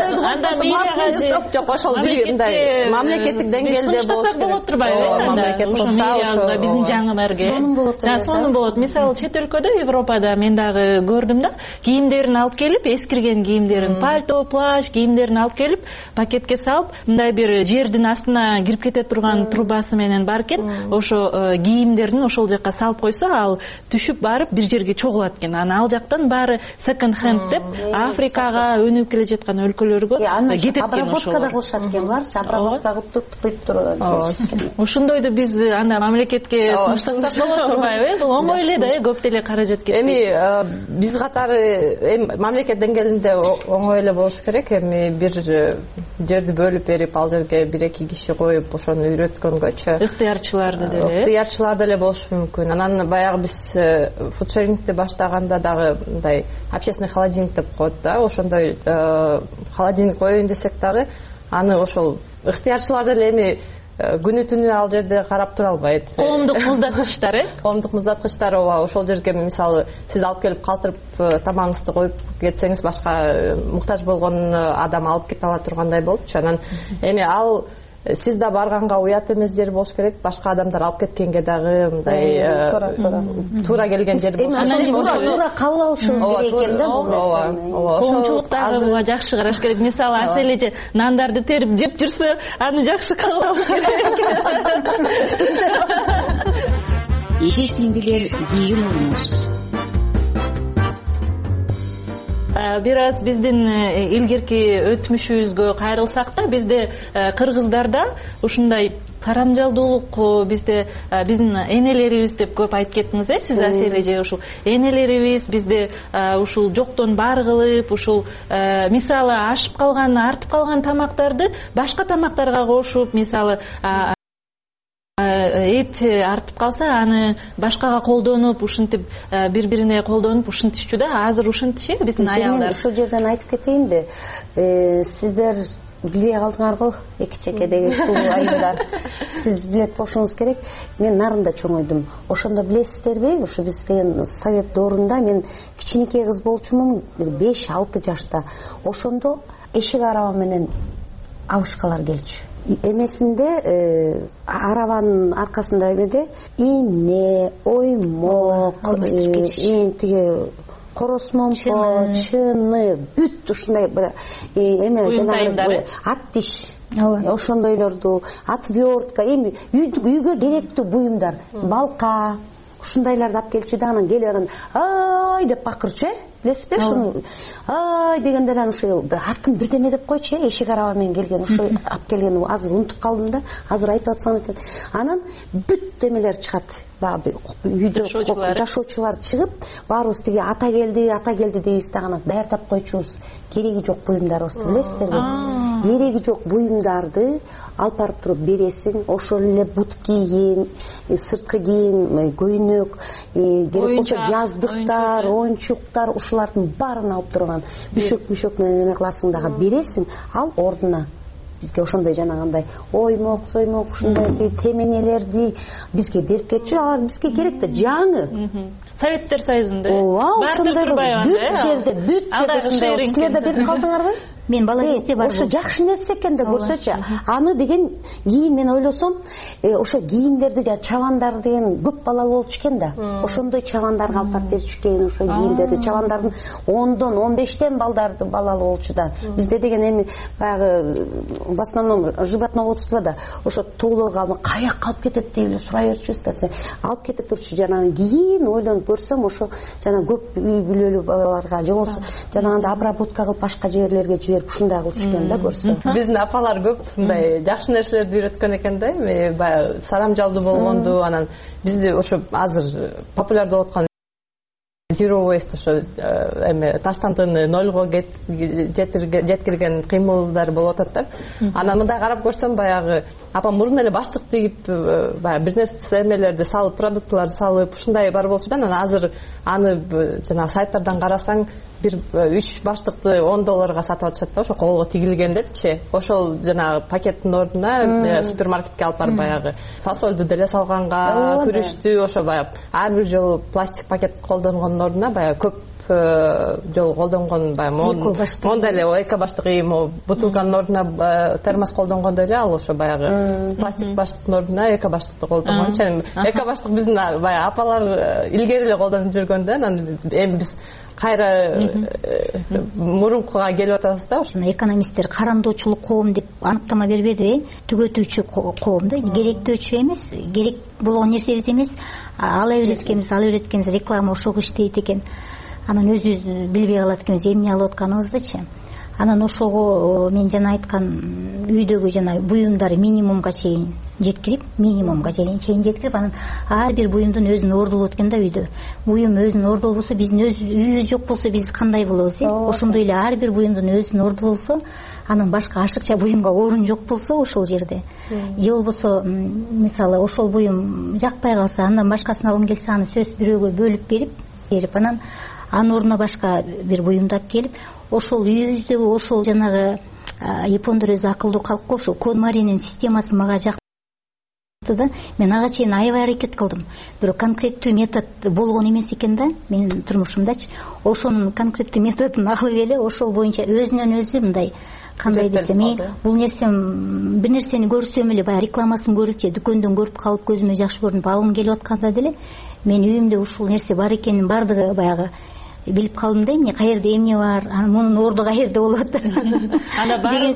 Жок, ошол бир мындай мамлекеттик деңгээлде болуш керек. Болот турбайбы? Мамлекет кылса, биздин жаңыларга сонун болот. Мисалы чет өлкөдө, Европада мен дагы көрдүм да, кийимдерин алып келип, эскирген кийимдерин, пальто, плащ кийимдерин алып келип, пакетке салып, мындай бир жердин астына кирип кете турган трубасы менен бар экен. Ошо кийимдерин ошол жака салып койсо, ал түшүп барып бир жерге чогулат экен. Аны ал жактан баары second hand деп Африкага, өнүгүп келе жаткан өлкөлөргө кетет экен. Обработка да кылышат экен, буларчы обработка кылып туруп турат. Ошондойду биз анда мамлекетке сунуштасак болот турбайбы? Бул оңой эле да, көп деле каражат кетпейт. Эми биз катары мамлекет деңгээлинде оңой эле болуш керек. Эми бир жерди бөлүп берип, ал жерге 1-2 киши коюп, ошону үйрөткөнгөчө ыктыярчыларды деле. Ыктыярчылар деле болушу мүмкүн. Анан баягы биз фудшерингти баштаганда дагы мындай общественный холодильник деп коет да. Ошондой холодильник коеюн десек дагы, аны ошол ыктыярчылар деле эми күнү түнү ал жерде карап тура албайт. Коомдук муздаткычтар, коомдук муздаткычтар, ооба, ошол жерге мисалы сиз алып келип калтырып тамагыңызды коюп кетсеңиз, башка муктаж болгон адам алып кете ала тургандай болупчу. Анан эми ал сиз да барганга уят эмес жер болуш керек, башка адамдар алып кеткенге дагы мындай туура келген жер болуш керек. Туура кабыл алышыбыз керек экен да бул нерсени. Коомчулуктар буга жакшы караш керек. Мисалы Аселе же нандарды терип жеп жүрсө, аны жакшы кабыл алыш керек. Эже сиңдилер кийин ойнойбуз. Бир аз биздин илгерки өтмүшүбүзгө кайрылсак да, бизде кыргыздарда ушундай карамжалдуулук, бизде биздин энелерибиз деп көп айтып кеттиңиз, сиз Аселе же ушул энелерибиз бизде ушул жоктон бар кылып, ушул мисалы ашып калган, артып калган тамактарды башка тамактарга кошуп, мисалы эт артып калса, аны башкага колдонуп, ушинтип бири-бирине колдонуп ушинтишчү да. Азыр ушинтиши биздин аялдар. Мен ушул жерден айтып кетейинби? Сиздер биле калдыңарбы, эки чекедеги суу айылдар. Сиз билет болушуңуз керек. Мен нарында чоңойдум. Ошондо билесиздерби, ушу биздин совет доорунда мен кичинекей кыз болчумун, 5-6 жашта. Ошондо эшик араба менен абышкалар келчү. Эмесинде арабанын аркасында эмеде ийне, оймок, тиги коросмонпо, чыны, бүт ушундай эме жанагы ат тиш, ошондойлорду, отвертка, эми үйгө керектүү буюмдар, балка, ушундайларды алып келчү да. Анан келип анан ай деп бакырчу, билесизби ушуну? Ай дегенде анан ушул атын бирдеме деп койчу, эшик араба менен келген, ушул алып келген, азыр унутуп калдым да, азыр айтып атсам экен. Анан бүт эмелер чыгат, баягы үйдө жашоочулар чыгып, баарыбыз тиги ата келди дейбиз да, анан даярдап койчубуз кереги жок буюмдарыбызды, билесиздерби? Кереги жок буюмдарды алып барып туруп бересиң, ошол эле бут кийим, сырткы кийим, көйнөк, керек болсо жаздыктар, оюнчуктар, ушулардын баарын алып турган мүшөк менен эме кыласың дагы бересиң, ал ордуна. Бизге ошондой жанагандай оймок, соймок, ушундай теменелерди бизге берип кетчү. Алар бизге керек да, жаңы. Советтер Союзунда ошондой бүт жерде силер да берип калдыңарбы? мен бала кезде бар ошо жакшы нерсе экен да көрсөчү. Аны деген кийин мен ойлосом, ошо кийимдерди чабандар деген көп балалуу болчу экен да. Ошондой чабандарга алып барып берчү экен, ошо кийимдерди чабандардын 10дон 15тен балдарды балалуу болчу да. Бизде деген эми баягы в основном животноводство да ошо тоолорго алып каяка алып кетет деп эле сурай берчүбүз да. Алып кетип турчу. Жанагы кийин ойлонуп көрсөм, ошо жана көп үй бүлөлүү балаларга же болбосо жанагындай обработка кылып башка жерлерге жиберип ушундай кылчу экен да көрсөм. Биздин апалар көп мындай жакшы нерселерди үйрөткөн экен да. Эми баягы сарамжалдуу болгонду, анан бизде ошо азыр популярдуу болуп аткан zero waste, ошо эме таштандыны нолго жеткирген кыймылдар болуп атат да. Анан мындай карап көрсөм, баягы апам мурун эле баштык тигип, баягы бир нерсе эмелерди салып, продуктыларды салып, ушундай бар болчу да. Анан азыр аны жана сайттардан карасаң, бир 3 баштыкты $10 сатып атышат да, ошо колго тигилген депчи. Ошол жанагы пакеттин ордуна супермаркетке алып барып баягы фасолду деле салганга, күрүчтү, ошо баягы ар бир жолу пластик пакет колдонгондун ордуна баягы көп жол колдонгон, баягы мондай эле эко баштык ийим, бутылканын ордуна термос колдонгондой эле, ал ошо баягы пластик баштыктын ордуна эко баштыкты колдонгончу. Эко баштык биздин баягы апалар илгери эле колдонуп жүргөн да. Анан эми биз кайра мурункуга келип атабыз да. Ошону экономисттер карандоочулук коом деп аныктама бербеди, түгөтүүчү коом да. Керектөөчү эмес, керек болгон нерсебиз эмес, ала береткенбиз реклама ошого иштейт экен. Анан өзүбүз билбей калат экенбиз эмне алып атканыбызды. Анан ошого мен жана айткан үйдөгү жана буюмдар минимумга чейин жеткирип, анан ар бир буюмдун өзүнүн орду болот экен да үйдө. Буюм өзүнүн орду болбосо, биздин өз үйүбүз жок болсо, биз кандай болобуз? Ошондой эле ар бир буюмдун өзүнүн орду болсо, анан башка ашыкча буюмга орун жок болсо ошол жерде. Же болбосо, мисалы, ошол буюм жакпай калса, андан башкасын алгым келсе, аны сөзсүз бирөөгө бөлүп берип, анан анын ордуна башка бир буюмду алып келип, ошол үйүбүздөгү ошол жанагы япондор өзү акылдуу калк го, ошол Кодмаринин системасы мага жакты да. Мен ага чейин аябай аракет кылдым. Бирок конкреттүү метод болгон эмес экен да менин турмушумдачы. Ошонун конкреттүү методун алып эле ошол боюнча өзүнөн өзү мындай кандай десем, бул нерсем бир нерсени көрсөм эле, баягы рекламасын көрүп же дүкөндөн көрүп калып көзүмө жакшы көрүнүп алгым келип атканда деле мен үйүмдө ушул нерсе бар экенин бардыгы баягы билип калдым да. Эмне каерде эмне бар, мунун орду каерде болот деген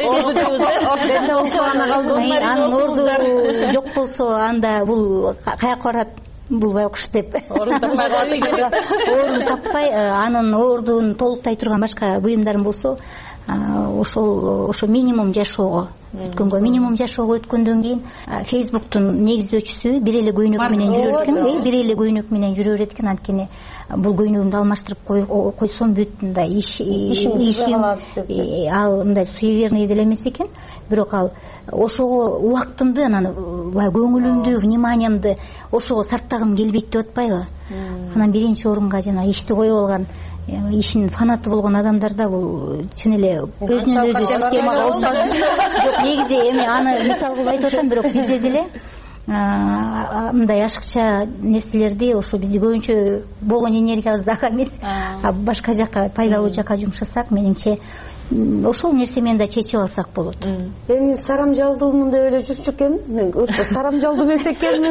анын орду жок болсо, анда бул каяка барат, бул байкуш деп орун таппай, анын ордун толуктай турган башка буюмдарым болсо, ошо минимум жашоого өткөндөн кийин Facebooktун негиздөөчүсү бир эле көйнөк менен жүрө берет экен. Анткени бул көйнөгүмдү алмаштырып койсом бүт мындай ишим ал мындай суеверный деле эмес экен. Бирок ал ошого убактымды, анан баягы көңүлүмдү, вниманиямды ошого сарптагым келбейт деп атпайбы. Анан биринчи орунга жана ишти коюп алган, ишин фанаты болгон адамдарда бул чын эле өзүнүн өзү системага жок. Негизи эми аны мисал кылып айтып атам, бирок бизде деле мындай ашыкча нерселерди ошо бизди көбүнчө болгон энергиябызды ага эмес, башка жака, пайдалуу жака жумшасак, менимче ошол нерсе менен да чечип алсак болот. Эми сарамжалдуумун деп эле жүрчү экенмин. Мен сарамжалдуу эмес экенмин.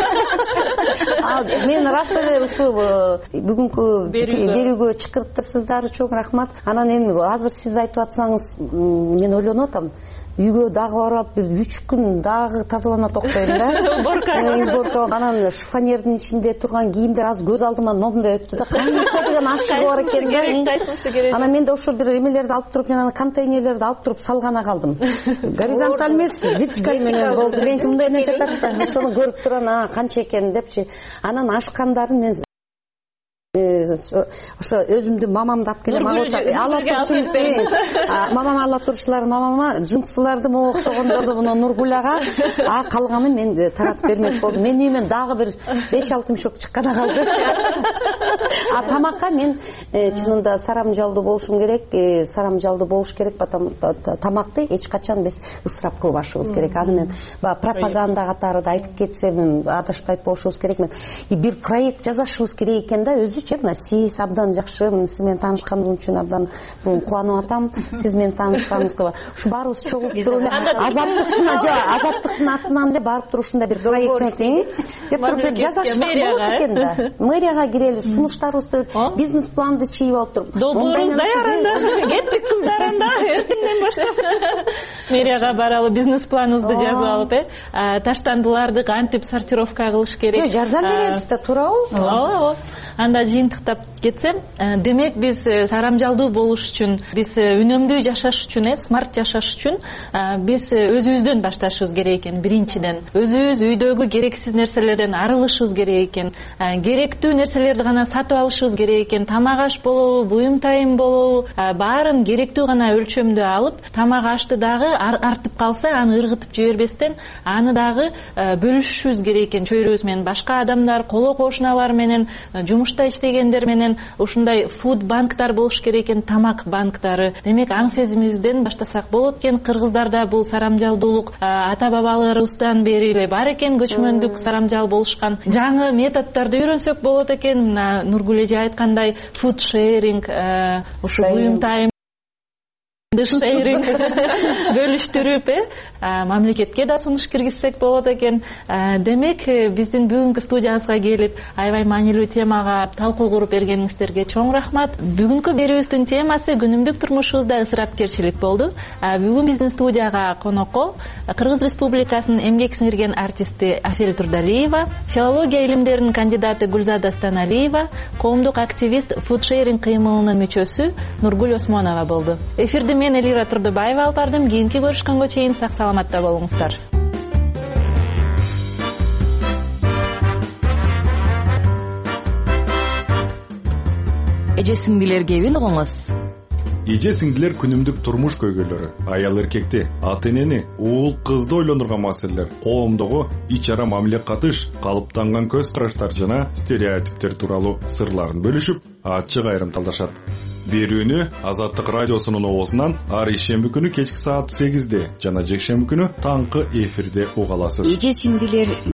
Мен рас эле ушул бүгүнкү берүүгө чакыртырсыздар, чоң рахмат. Анан эми азыр сиз айтып атсаңыз, мен ойлонуп атам. Үйгө дагы барып бир 3 күн дагы тазалана токпойм да. Уборка. Анан шифонердин ичинде турган кийимдер аз көз алдыман момундай өттү да. Канча деген ашыгы бар экен да. Анан мен да ошо бир эмелерди алып туруп, жана контейнерлерди алып туруп салгана калдым. Горизонталь эмес, вертикаль менен болду. Мен мындай менен жатат да. Ошону көрүп турам, канча экен депчи. Анан ашкандарын мен ошо өзүмдүн мамамды алып келем, ала турчу. Мамам ала турчулар, мамама жынксыларды окшогондорду муну Нургуляга, калганын мен таратып бермек болдум. Мен үйүмөн дагы бир 5-6 мешок чыккана калды. Тамакка мен чынында сарамжалдуу болушум керек, сарамжалдуу болуш керек. Тамакты эч качан биз ысырап кылбашыбыз керек. Аны мен пропаганда катары да айтып кетсем, адашпайт болушубуз керек. Мен бир проект жасашыбыз керек экен да, өзү өзүнчө мына сиз абдан жакшы, сиз менен таанышканыбыз үчүн абдан кубанып атам. Сиз менен таанышканыбызга ушу баарыбыз чогулуп туруп эле азаттыктын атынан эле барып туруп ушундай бир проектни деп туруп жасашсак болот экен да. Мэрияга кирели, сунуштарыбызды, бизнес планды чийип алып туруп. Долбоорубуз даяр анда. Кеттик кыздар анда. Эртеңден баштап мэрияга баралы, бизнес планыбызды жазып алып, таштандыларды кантип сортировка кылыш керек. Жардам беребиз да, туурабы? Ооба. Анда жыйынтыктап кетсем, демек биз сарамжалдуу болуш үчүн, биз үнөмдүү жашаш үчүн, смарт жашаш үчүн биз өзүбүздөн башташыбыз керек экен. Биринчиден, өзүбүз үйдөгү керексиз нерселерден арылышыбыз керек экен. Керектүү нерселерди гана сатып алышыбыз керек экен. Тамак аш болобу, буюм тайым болобу, баарын керектүү гана өлчөмдө алып, тамак ашты дагы артып калса, аны ыргытып жибербестен, аны дагы бөлүшүшүбүз керек экен. Чөйрөбүз менен башка адамдар, коло кошуналар менен, жумушта иштегендер менен ушундай фуд банктар болуш керек экен, тамак банктары. Демек, аң сезимибизден баштасак болот экен. Кыргыздарда бул сарамжалдуулук ата бабаларыбыздан бери эле бар экен, көчмөндүк сарамжал болушкан. Жаңы методдорду үйрөнсөк болот экен. Нургүл эже айткандай, фуд шеринг, ушу буюм тайым бөлүштүрүп, мамлекетке да сунуш киргизсек болот экен. Демек, биздин бүгүнкү студиябызга келип, аябай маанилүү темага талкуу куруп бергениңиздерге чоң рахмат. Бүгүнкү берүүбүздүн темасы күнүмдүк турмушубузда ысырапкерчилик болду. Бүгүн биздин студияга конокко Кыргыз Республикасынын эмгек сиңирген артисти Асель Турдалиева, филология илимдеринин кандидаты Гүлзада Станалиева, коомдук активист фуд шеринг кыймылынын мүчөсү Нургүл Осмонова болду. Эфирди мен Элира Турдубаева алып бардым. Кийинки көрүшкөнгө чейин сак саламатта болуңуздар. Эже сиңдилер кебин угуңуз. Эже сиңдилер күнүмдүк турмуш көйгөйлөрү, аял эркекти, ата энени, уул кызды ойлондурган маселелер, коомдогу ич ара мамиле катыш, калыптанган көз караштар жана стереотиптер тууралуу сырларын бөлүшүп, ачык айрымталдашат. Берүүнү Азаттык радиосунун оозунан ар ишемби күнү кечки саат 8-де жана жекшемби күнү таңкы эфирде уга аласыз. Эже сиңдилер